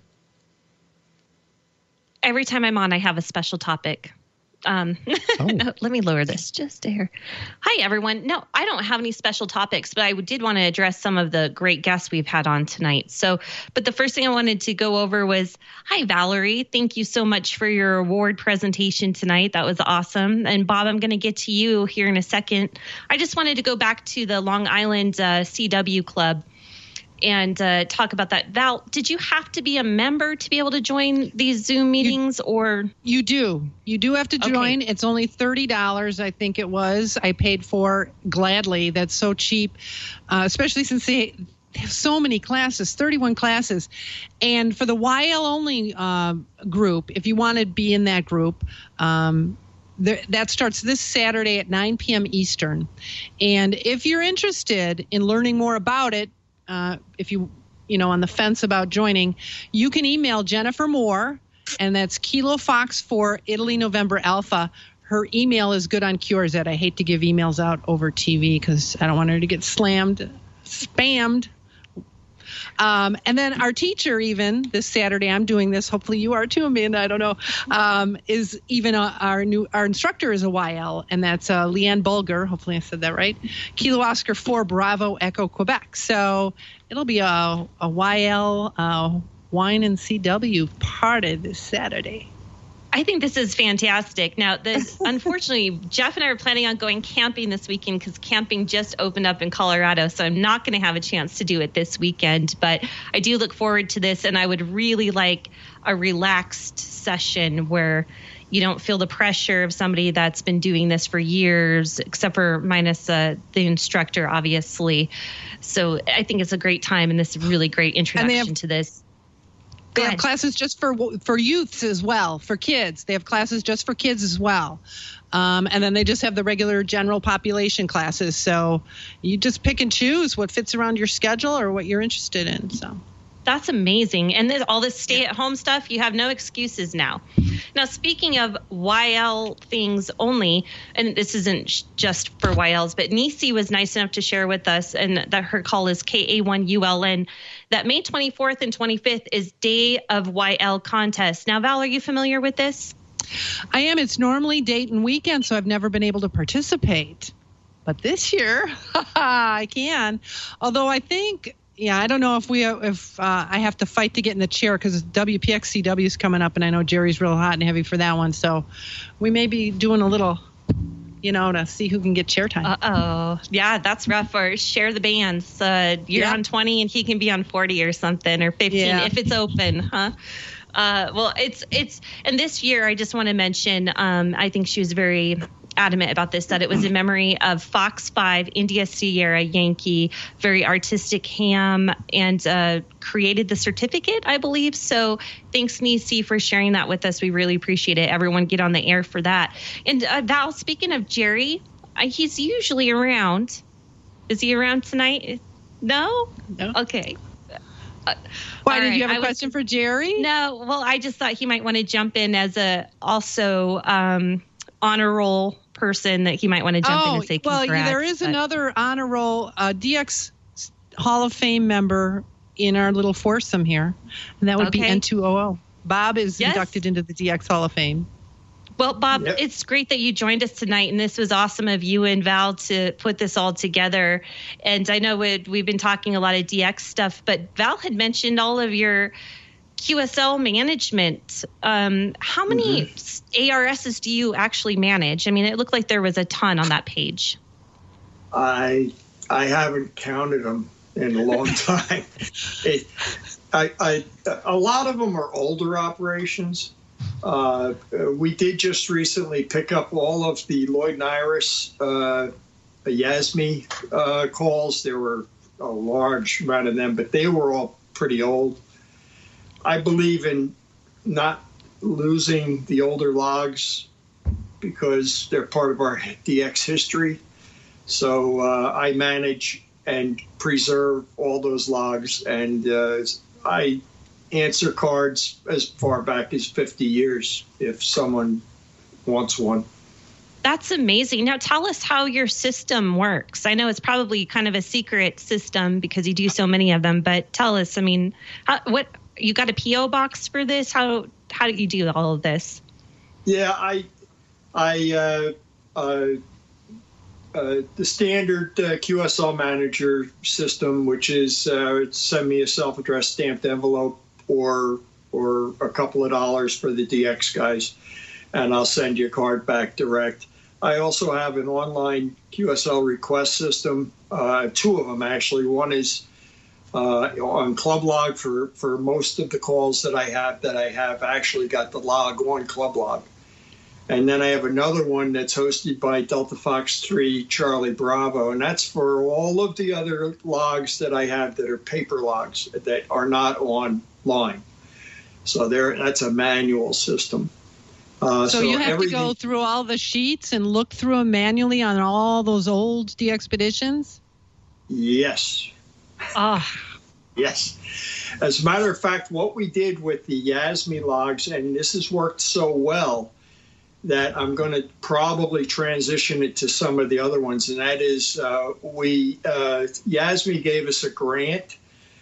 Speaker 1: Every time I'm on, I have a special topic. Um, oh. no, let me lower this just a hair. Hi, everyone. No, I don't have any special topics, but I did want to address some of the great guests we've had on tonight. So, but the first thing I wanted to go over was, hi, Valerie. Thank you so much for your award presentation tonight. That was awesome. And Bob, I'm going to get to you here in a second. I just wanted to go back to the Long Island uh, C W Club and uh, talk about that. Val, did you have to be a member to be able to join these Zoom meetings, you, or?
Speaker 9: You do. You do have to join. Okay. It's only thirty dollars, I think it was. I paid for gladly. That's so cheap, uh, especially since they have so many classes, thirty-one classes. And for the Y L only uh, group, if you want to be in that group, um, There, that starts this Saturday at nine p.m. Eastern. And if you're interested in learning more about it, Uh, if you, you know, on the fence about joining, you can email Jennifer Moore, and that's Kilo Fox for Italy November Alpha. Her email is good on Q R Z. I hate to give emails out over T V because I don't want her to get slammed, spammed. Um, and then our teacher, even this Saturday, I'm doing this. Hopefully you are too, Amanda. I don't know. Um, is even a, our new our instructor is a Y L, and that's uh, Leanne Bulger. Hopefully I said that right. Kilo Oscar four Bravo Echo Quebec. So it'll be a a Y L uh, Wine and C W party this Saturday.
Speaker 1: I think this is fantastic. Now, this, unfortunately, Jeff and I are planning on going camping this weekend because camping just opened up in Colorado, so I'm not going to have a chance to do it this weekend. But I do look forward to this, and I would really like a relaxed session where, you don't feel the pressure of somebody that's been doing this for years, except for minus uh, the instructor, obviously. So I think it's a great time and this really great introduction have, to this.
Speaker 9: They have classes just for for youths as well, for kids. They have classes just for kids as well. Um, and then they just have the regular general population classes. So you just pick and choose what fits around your schedule or what you're interested in. So
Speaker 1: that's amazing. And then all this stay-at-home stuff, you have no excuses now. Now, speaking of Y L things only, and this isn't just for Y Ls, but Nisi was nice enough to share with us, and that her call is K A one U L N, that May twenty-fourth and twenty-fifth is Day of Y L Contest. Now, Val, are you familiar with this?
Speaker 9: I am. It's normally date and weekend, so I've never been able to participate. But this year, I can. Although I think... Yeah, I don't know if we if uh, I have to fight to get in the chair because W P X C W is coming up, and I know Jerry's real hot and heavy for that one. So we may be doing a little, you know, to see who can get chair time.
Speaker 1: Uh-oh. Yeah, that's rough. Or share the bands. Uh, you're yeah. on twenty and he can be on forty or something, or fifteen yeah. if it's open, huh? Uh, well, it's, it's, and this year I just want to mention, um, I think she was very adamant about this, that it was in memory of Fox five, India Sierra Yankee, very artistic ham, and uh, created the certificate, I believe. So thanks, Nisi, for sharing that with us. We really appreciate it. Everyone get on the air for that. And uh, Val, speaking of Jerry, uh, he's usually around. Is he around tonight? No?
Speaker 9: No.
Speaker 1: Okay. Uh,
Speaker 9: Why, did
Speaker 1: right.
Speaker 9: you have a
Speaker 1: I
Speaker 9: question
Speaker 1: was,
Speaker 9: for Jerry?
Speaker 1: No. Well, I just thought he might want to jump in as a also um, honor roll person, that he might want to jump
Speaker 9: oh,
Speaker 1: in and say
Speaker 9: well,
Speaker 1: congrats.
Speaker 9: There is
Speaker 1: but.
Speaker 9: another honor roll uh, D X Hall of Fame member in our little foursome here, and that would okay. be N two O O. Bob is yes. inducted into the D X Hall of Fame.
Speaker 1: Well, Bob,
Speaker 10: yep.
Speaker 1: it's great that you joined us tonight, and this was awesome of you and Val to put this all together. And I know we'd, we've been talking a lot of D X stuff, but Val had mentioned all of your Q S L management. Um, how many mm-hmm. A R Ss do you actually manage? I mean, it looked like there was a ton on that page.
Speaker 10: I I haven't counted them in a long time. it, I, I a lot of them are older operations. Uh, we did just recently pick up all of the Lloyd and Iris uh, Yasmi uh, calls. There were a large amount of them, but they were all pretty old. I believe in not losing the older logs because they're part of our D X history. So uh, I manage and preserve all those logs, and uh, I answer cards as far back as fifty years if someone wants one.
Speaker 1: That's amazing. Now tell us how your system works. I know it's probably kind of a secret system because you do so many of them, but tell us, I mean, how, what you got a P O box for this? How how do you do all of this?
Speaker 10: Yeah, I I uh, uh, uh, the standard uh, Q S L manager system, which is uh, send me a self-addressed stamped envelope or or a couple of dollars for the D X guys, and I'll send you a card back direct. I also have an online Q S L request system, uh, two of them actually. One is uh, on ClubLog for, for most of the calls that I have that I have actually got the log on ClubLog. And then I have another one that's hosted by Delta Fox three Charlie Bravo, and that's for all of the other logs that I have that are paper logs that are not online. So there, that's a manual system. Uh,
Speaker 9: so, so you have to go through all the sheets and look through them manually on all those old DXpeditions?
Speaker 10: Yes.
Speaker 1: Ah.
Speaker 10: Yes. As a matter of fact, what we did with the Yasmi logs, and this has worked so well that I'm going to probably transition it to some of the other ones, and that is uh, we uh, Yasmi gave us a grant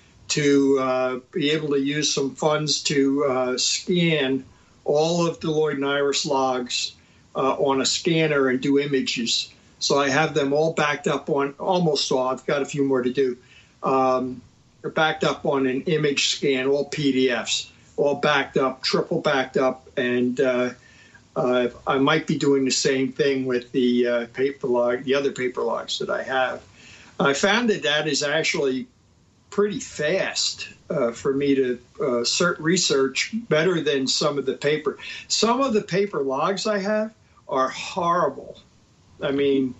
Speaker 10: to uh, be able to use some funds to uh, scan all of the Lloyd and Iris logs uh, on a scanner and do images. So I have them all backed up on, almost all, I've got a few more to do. Um, they're backed up on an image scan, all P D Fs, all backed up, triple backed up, and uh, uh, I might be doing the same thing with the uh, paper log, the other paper logs that I have. I found that that is actually pretty fast uh, for me to uh, cert research, better than some of the paper. Some of the paper logs I have are horrible. I mean,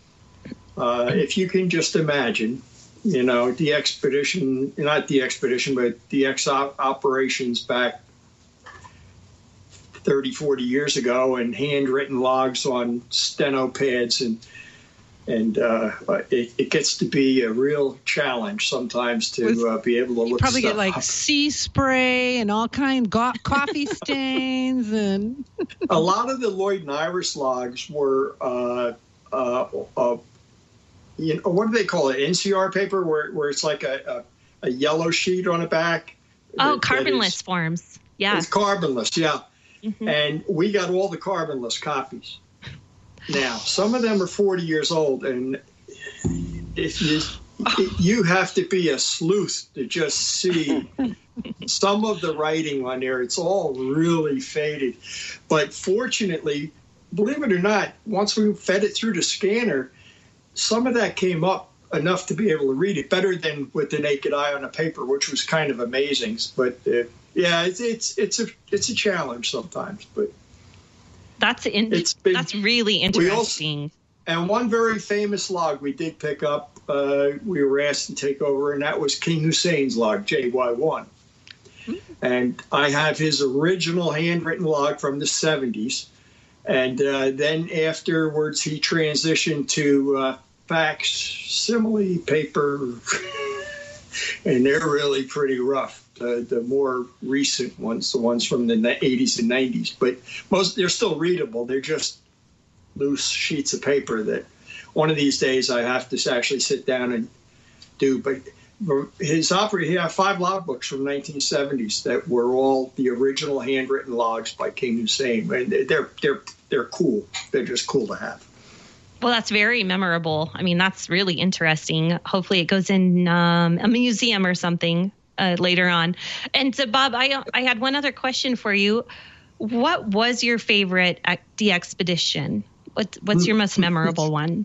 Speaker 10: uh, if you can just imagine, you know, the expedition, not the expedition, but the X op- operations back thirty, forty years ago, and handwritten logs on steno pads, and and uh, it, it gets to be a real challenge sometimes to uh, be able to look.
Speaker 9: You probably
Speaker 10: stuff
Speaker 9: get like
Speaker 10: up.
Speaker 9: sea spray and all kind of go- coffee stains, and
Speaker 10: A lot of the Lloyd and Iris logs were, uh, uh, uh, you know, what do they call it? N C R paper, where where it's like a a, a yellow sheet on the back.
Speaker 1: Oh,
Speaker 10: that- that
Speaker 1: carbonless
Speaker 10: is-
Speaker 1: forms. Yeah.
Speaker 10: It's carbonless, yeah.
Speaker 1: Mhm.
Speaker 10: And we got all the carbonless copies. Now, some of them are forty years old, and if you you have to be a sleuth to just see some of the writing on there. It's all really faded. But fortunately, believe it or not, once we fed it through the scanner, some of that came up enough to be able to read it better than with the naked eye on a paper, which was kind of amazing. But uh, yeah, it's it's it's a it's a challenge sometimes. But
Speaker 1: That's in,
Speaker 10: it's been,
Speaker 1: that's really interesting.
Speaker 10: Also, and one very famous log we did pick up, uh, we were asked to take over, and that was King Hussein's log, J Y one. Mm-hmm. And I have his original handwritten log from the seventies. And uh, then afterwards, he transitioned to uh, facsimile paper, and they're really pretty rough. The, the more recent ones, the ones from the eighties and nineties, but most they're still readable. They're just loose sheets of paper that one of these days I have to actually sit down and do. But his opera, he had five logbooks from the nineteen seventies that were all the original handwritten logs by King Hussein, and they're they're they're cool. They're just cool to have.
Speaker 1: Well, that's very memorable. I mean, that's really interesting. Hopefully, it goes in um, a museum or something. Uh, later on. And so, Bob, I I had one other question for you. What was your favorite de-expedition? What, what's your most memorable one?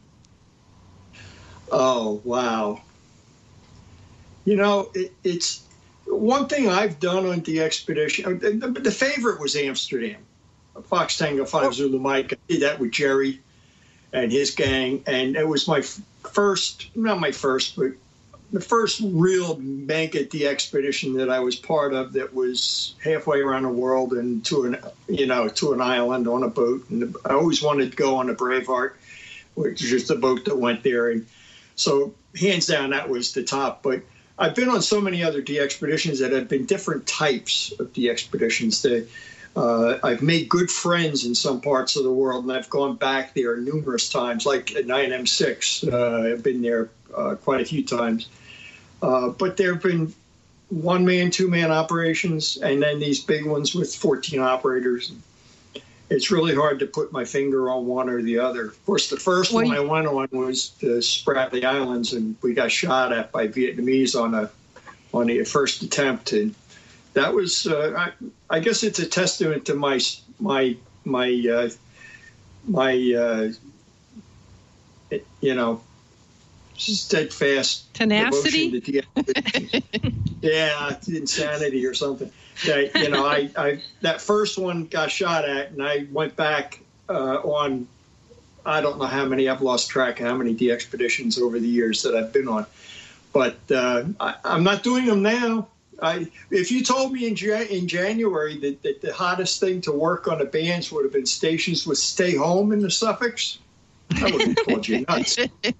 Speaker 10: Oh, wow. You know, it, it's one thing I've done on de-expedition. The, the favorite was Amsterdam. Fox Tango five Zulu Mike. I did that with Jerry and his gang. And it was my first, not my first, but the first real mega de-expedition that I was part of that was halfway around the world and to an, you know, to an island on a boat. And I always wanted to go on the Braveheart, which is just the boat that went there. And so hands down, that was the top. But I've been on so many other de-expeditions that have been different types of de-expeditions that uh, I've made good friends in some parts of the world, and I've gone back there numerous times, like at nine M six. Uh, I've been there uh, quite a few times. Uh, but there have been one-man, two-man operations, and then these big ones with fourteen operators. It's really hard to put my finger on one or the other. Of course, the first
Speaker 9: Well,
Speaker 10: one
Speaker 9: you-
Speaker 10: I went on was the Spratly Islands, and we got shot at by Vietnamese on a on the first attempt, and that was, uh, I, I guess, it's a testament to my my my uh, my uh, you know. steadfast
Speaker 9: tenacity.
Speaker 10: devotion to the- yeah, insanity or something. That, you know, I, I that first one got shot at, and I went back uh, on. I don't know how many. I've lost track of how many de-expeditions over the years that I've been on, but uh, I, I'm not doing them now. I, if you told me in, Ja- in January that, that the hottest thing to work on the bands would have been stations with Stay Home in the suffix, I would have called you nuts.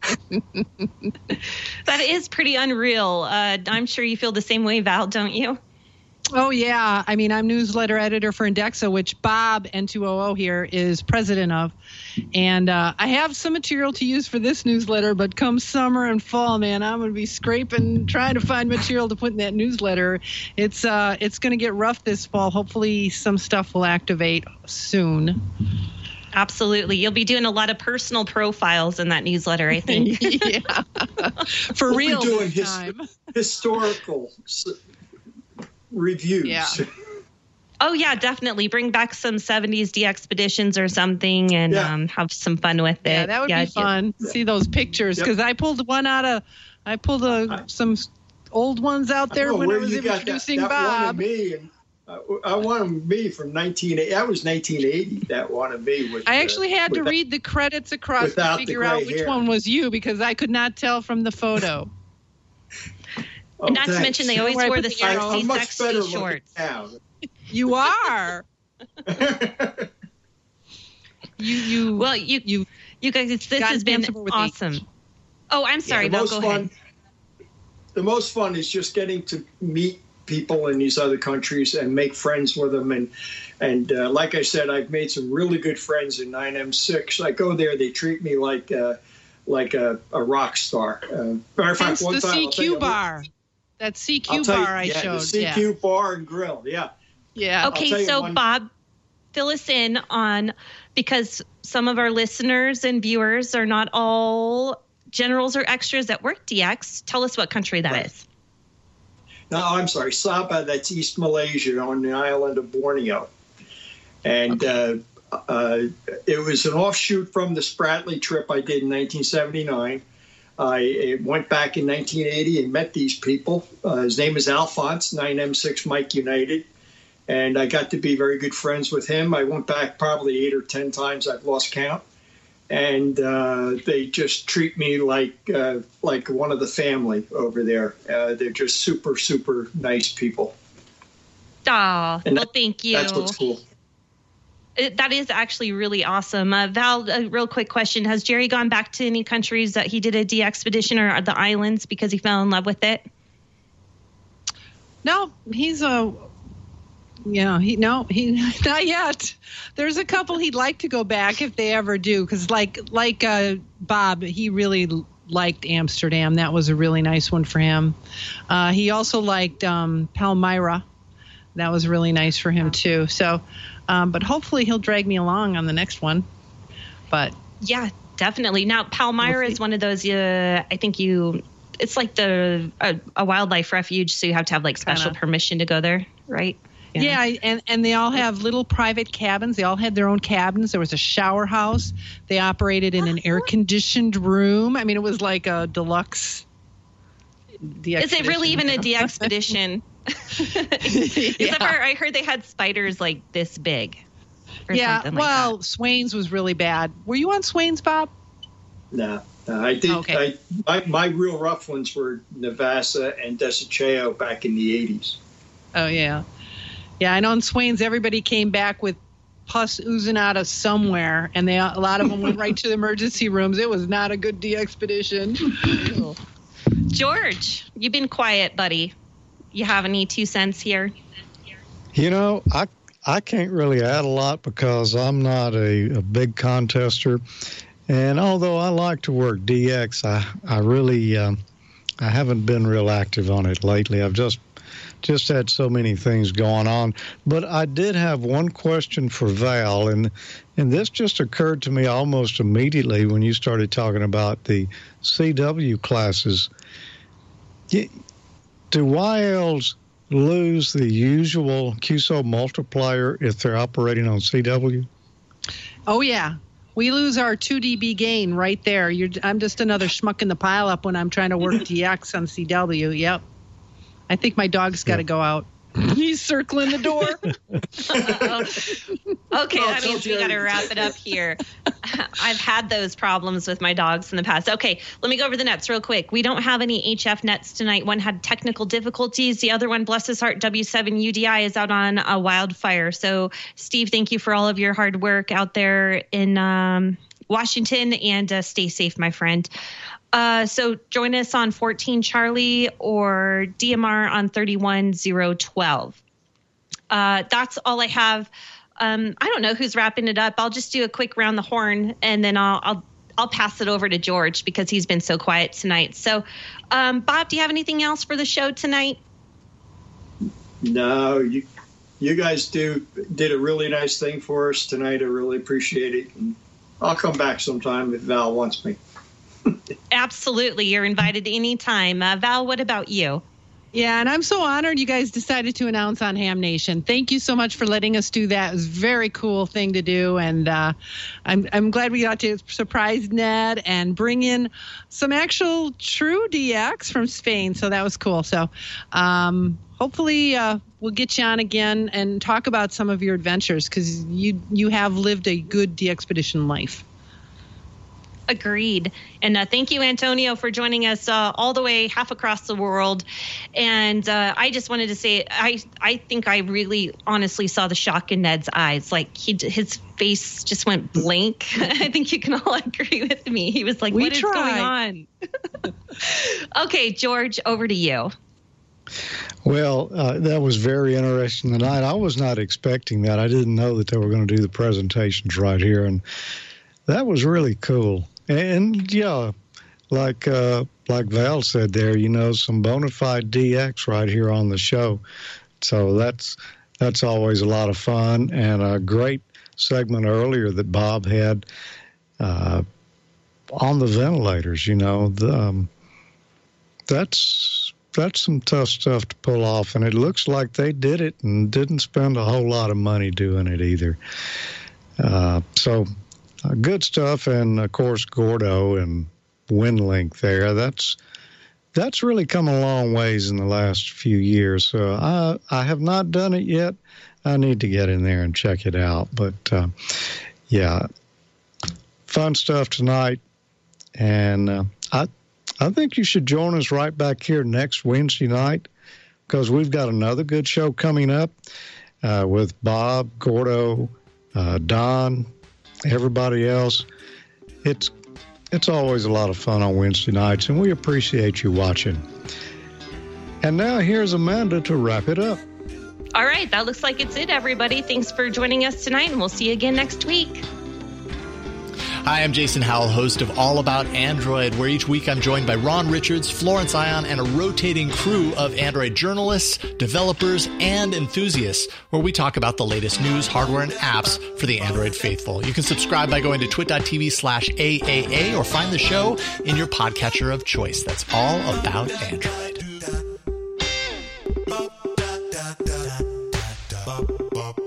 Speaker 1: That is pretty unreal. Uh, I'm sure you feel the same way, Val, don't you?
Speaker 9: Oh, yeah. I mean, I'm newsletter editor for Indexa, which Bob N two O O here is president of. And uh, I have some material to use for this newsletter, but come summer and fall, man, I'm going to be scraping, trying to find material to put in that newsletter. It's uh, it's going to get rough this fall. Hopefully some stuff will activate soon.
Speaker 1: Absolutely. You'll be doing a lot of personal profiles in that newsletter, I think.
Speaker 9: Yeah. For
Speaker 10: We'll
Speaker 9: real
Speaker 10: be doing
Speaker 9: this
Speaker 10: his-
Speaker 9: time.
Speaker 10: historical s- reviews.
Speaker 9: Yeah.
Speaker 1: Oh, yeah, definitely. Bring back some seventies de-expeditions or something and
Speaker 9: Yeah.
Speaker 1: um, have some fun with it.
Speaker 9: Yeah, that would be fun. See those pictures, because I pulled one out of, I pulled a, some old ones out there
Speaker 10: know,
Speaker 9: when I
Speaker 10: where
Speaker 9: was
Speaker 10: you got
Speaker 9: introducing
Speaker 10: that, that
Speaker 9: Bob.
Speaker 10: One of me, and uh, I wanted me from nineteen eighty. That was nineteen eighty. That one of me was.
Speaker 9: I actually had
Speaker 10: uh,
Speaker 9: to
Speaker 10: without,
Speaker 9: read the credits across to
Speaker 10: the
Speaker 9: figure out which
Speaker 10: hair.
Speaker 9: one was you because I could not tell from the photo.
Speaker 10: Oh,
Speaker 1: Not
Speaker 10: thanks.
Speaker 1: to mention they always wore the
Speaker 10: I,
Speaker 1: sexy,
Speaker 10: I'm much
Speaker 1: sexy
Speaker 10: better looking
Speaker 1: shorts.
Speaker 10: now.
Speaker 9: You are. you you
Speaker 1: well you
Speaker 9: you
Speaker 1: you guys this has been awesome. Oh, I'm sorry.
Speaker 10: Yeah, the
Speaker 1: Val,
Speaker 10: most
Speaker 1: go
Speaker 10: fun,
Speaker 1: ahead.
Speaker 10: The most fun is just getting to meet people in these other countries and make friends with them. And and uh, like I said, I've made some really good friends in nine M six. I go there, they treat me like uh, like a, a rock star. Uh, matter of fact,
Speaker 9: Hence
Speaker 10: one
Speaker 9: the
Speaker 10: time,
Speaker 9: C
Speaker 10: I'll tell
Speaker 9: Q
Speaker 10: you-
Speaker 9: bar. That C Q
Speaker 10: I'll tell you-
Speaker 9: bar I
Speaker 10: yeah,
Speaker 9: showed.
Speaker 10: The C Q
Speaker 9: yeah.
Speaker 10: bar and grill. Yeah.
Speaker 9: Yeah.
Speaker 1: Okay, so Bob, fill us in on, because some of our listeners and viewers are not all generals or extras that work D X. Tell us what country that
Speaker 10: Right.
Speaker 1: is.
Speaker 10: No, I'm sorry, Sabah. That's East Malaysia on the island of Borneo, and uh, uh, it was an offshoot from the Spratly trip I did in nineteen seventy-nine. I went back in nineteen eighty and met these people. Uh, his name is Alphonse, nine M six Mike United. And I got to be very good friends with him. I went back probably eight or ten times. I've lost count. And uh, they just treat me like uh, like one of the family over there. Uh, they're just super, super nice people.
Speaker 1: Oh,
Speaker 10: And
Speaker 1: well,
Speaker 10: that-
Speaker 1: thank you.
Speaker 10: That's what's cool.
Speaker 1: It, that is actually really awesome. Uh, Val, a real quick question. Has Jerry gone back to any countries that he did a D expedition or the islands because he fell in love with it?
Speaker 9: No, he's a. Yeah, he no, he not yet. There's a couple he'd like to go back if they ever do, because like like uh, Bob, he really liked Amsterdam. That was a really nice one for him. Uh, he also liked um, Palmyra. That was really nice for him too. So, um, but hopefully he'll drag me along on the next one. But
Speaker 1: yeah, definitely. Now Palmyra we'll is one of those. Uh, I think you. It's like the a, a wildlife refuge, so you have to have like special
Speaker 9: Kinda.
Speaker 1: permission to go there, right?
Speaker 9: Yeah. yeah, and, and they all have little private cabins. They all had their own cabins. There was a shower house. They operated in an air-conditioned room. I mean, it was like a deluxe.
Speaker 1: Is it really even a D expedition? Except
Speaker 9: Yeah.
Speaker 1: for I heard they had spiders like this big. Or
Speaker 9: Yeah,
Speaker 1: something like
Speaker 9: well, Swain's was really bad. Were you on Swain's, Bob?
Speaker 10: No, no, I did.
Speaker 9: Okay.
Speaker 10: I, my, my real rough ones were Navassa and Desecheo back in the eighties.
Speaker 9: Oh, yeah. Yeah, I know in Swain's everybody came back with pus oozing out of somewhere, and they a lot of them went right to the emergency rooms. It was not a good D expedition.
Speaker 1: George, you've been quiet, buddy. You have any two cents here?
Speaker 17: You know, I I can't really add a lot because I'm not a, a big contester. And although I like to work D X, I, I really um, I haven't been real active on it lately. I've just just had so many things going on. But I did have one question for Val, and and this just occurred to me almost immediately when you started talking about the C W classes. Do Y Ls lose the usual Q S O multiplier if they're operating on C W?
Speaker 9: Oh, yeah. We lose our two D B gain right there. You're, I'm just another schmuck in the pile up when I'm trying to work D X on C W. Yep. I think my dog's got to go out. He's circling the door.
Speaker 1: Okay, that means we got to wrap it up here. I've had those problems with my dogs in the past. Okay, let me go over the nets real quick. We don't have any H F nets tonight. One had technical difficulties. The other one, bless his heart, W seven U D I is out on a wildfire. So, Steve, thank you for all of your hard work out there in um, Washington, and uh, stay safe, my friend. Uh, so join us on fourteen Charlie or D M R on thirty-one zero twelve. Uh, that's all I have. Um, I don't know who's wrapping it up. I'll just do a quick round the horn, and then I'll I'll I'll pass it over to George because he's been so quiet tonight. So, um, Bob, do you have anything else for the show tonight?
Speaker 10: No, you you guys do did a really nice thing for us tonight. I really appreciate it. And I'll come back sometime if Val wants me.
Speaker 1: Absolutely. You're invited anytime. Uh, Val, what about you?
Speaker 9: Yeah, and I'm so honored you guys decided to announce on Ham Nation. Thank you so much for letting us do that. It was a very cool thing to do, and uh, I'm I'm glad we got to surprise Ned and bring in some actual true D X from Spain. So that was cool. So um, hopefully uh, we'll get you on again and talk about some of your adventures, because you you have lived a good DXpedition life.
Speaker 1: Agreed. And uh, thank you, Antonio, for joining us uh, all the way half across the world. And uh, I just wanted to say, I I think I really honestly saw the shock in Ned's eyes. Like he, his face just went blank. I think you can all agree with me. He was like,
Speaker 9: we
Speaker 1: what is
Speaker 9: tried.
Speaker 1: going on? Okay, George, over to you.
Speaker 17: Well, uh, that was very interesting tonight. I was not expecting that. I didn't know that they were going to do the presentations right here. And that was really cool. And yeah, like uh, like Val said there, you know, some bona fide D X right here on the show. So that's that's always a lot of fun, and a great segment earlier that Bob had uh, on the ventilators. You know, the, um, that's that's some tough stuff to pull off, and it looks like they did it and didn't spend a whole lot of money doing it either. Uh, so. Uh, good stuff, and of course Gordo and WinLink there. That's that's really come a long ways in the last few years. So I I have not done it yet. I need to get in there and check it out. But uh, yeah, fun stuff tonight, and uh, I I think you should join us right back here next Wednesday night, because we've got another good show coming up uh, with Bob, Gordo, uh, Don. Everybody else. It's it's always a lot of fun on Wednesday nights, and we appreciate you watching. And now here's Amanda to wrap it up.
Speaker 1: All right, that looks like it's it, everybody. Thanks for joining us tonight, and we'll see you again next week.
Speaker 18: Hi, I'm Jason Howell, host of All About Android, where each week I'm joined by Ron Richards, Florence Ion, and a rotating crew of Android journalists, developers, and enthusiasts, where we talk about the latest news, hardware, and apps for the Android faithful. You can subscribe by going to twit.tv slash AAA or find the show in your podcatcher of choice. That's All About Android.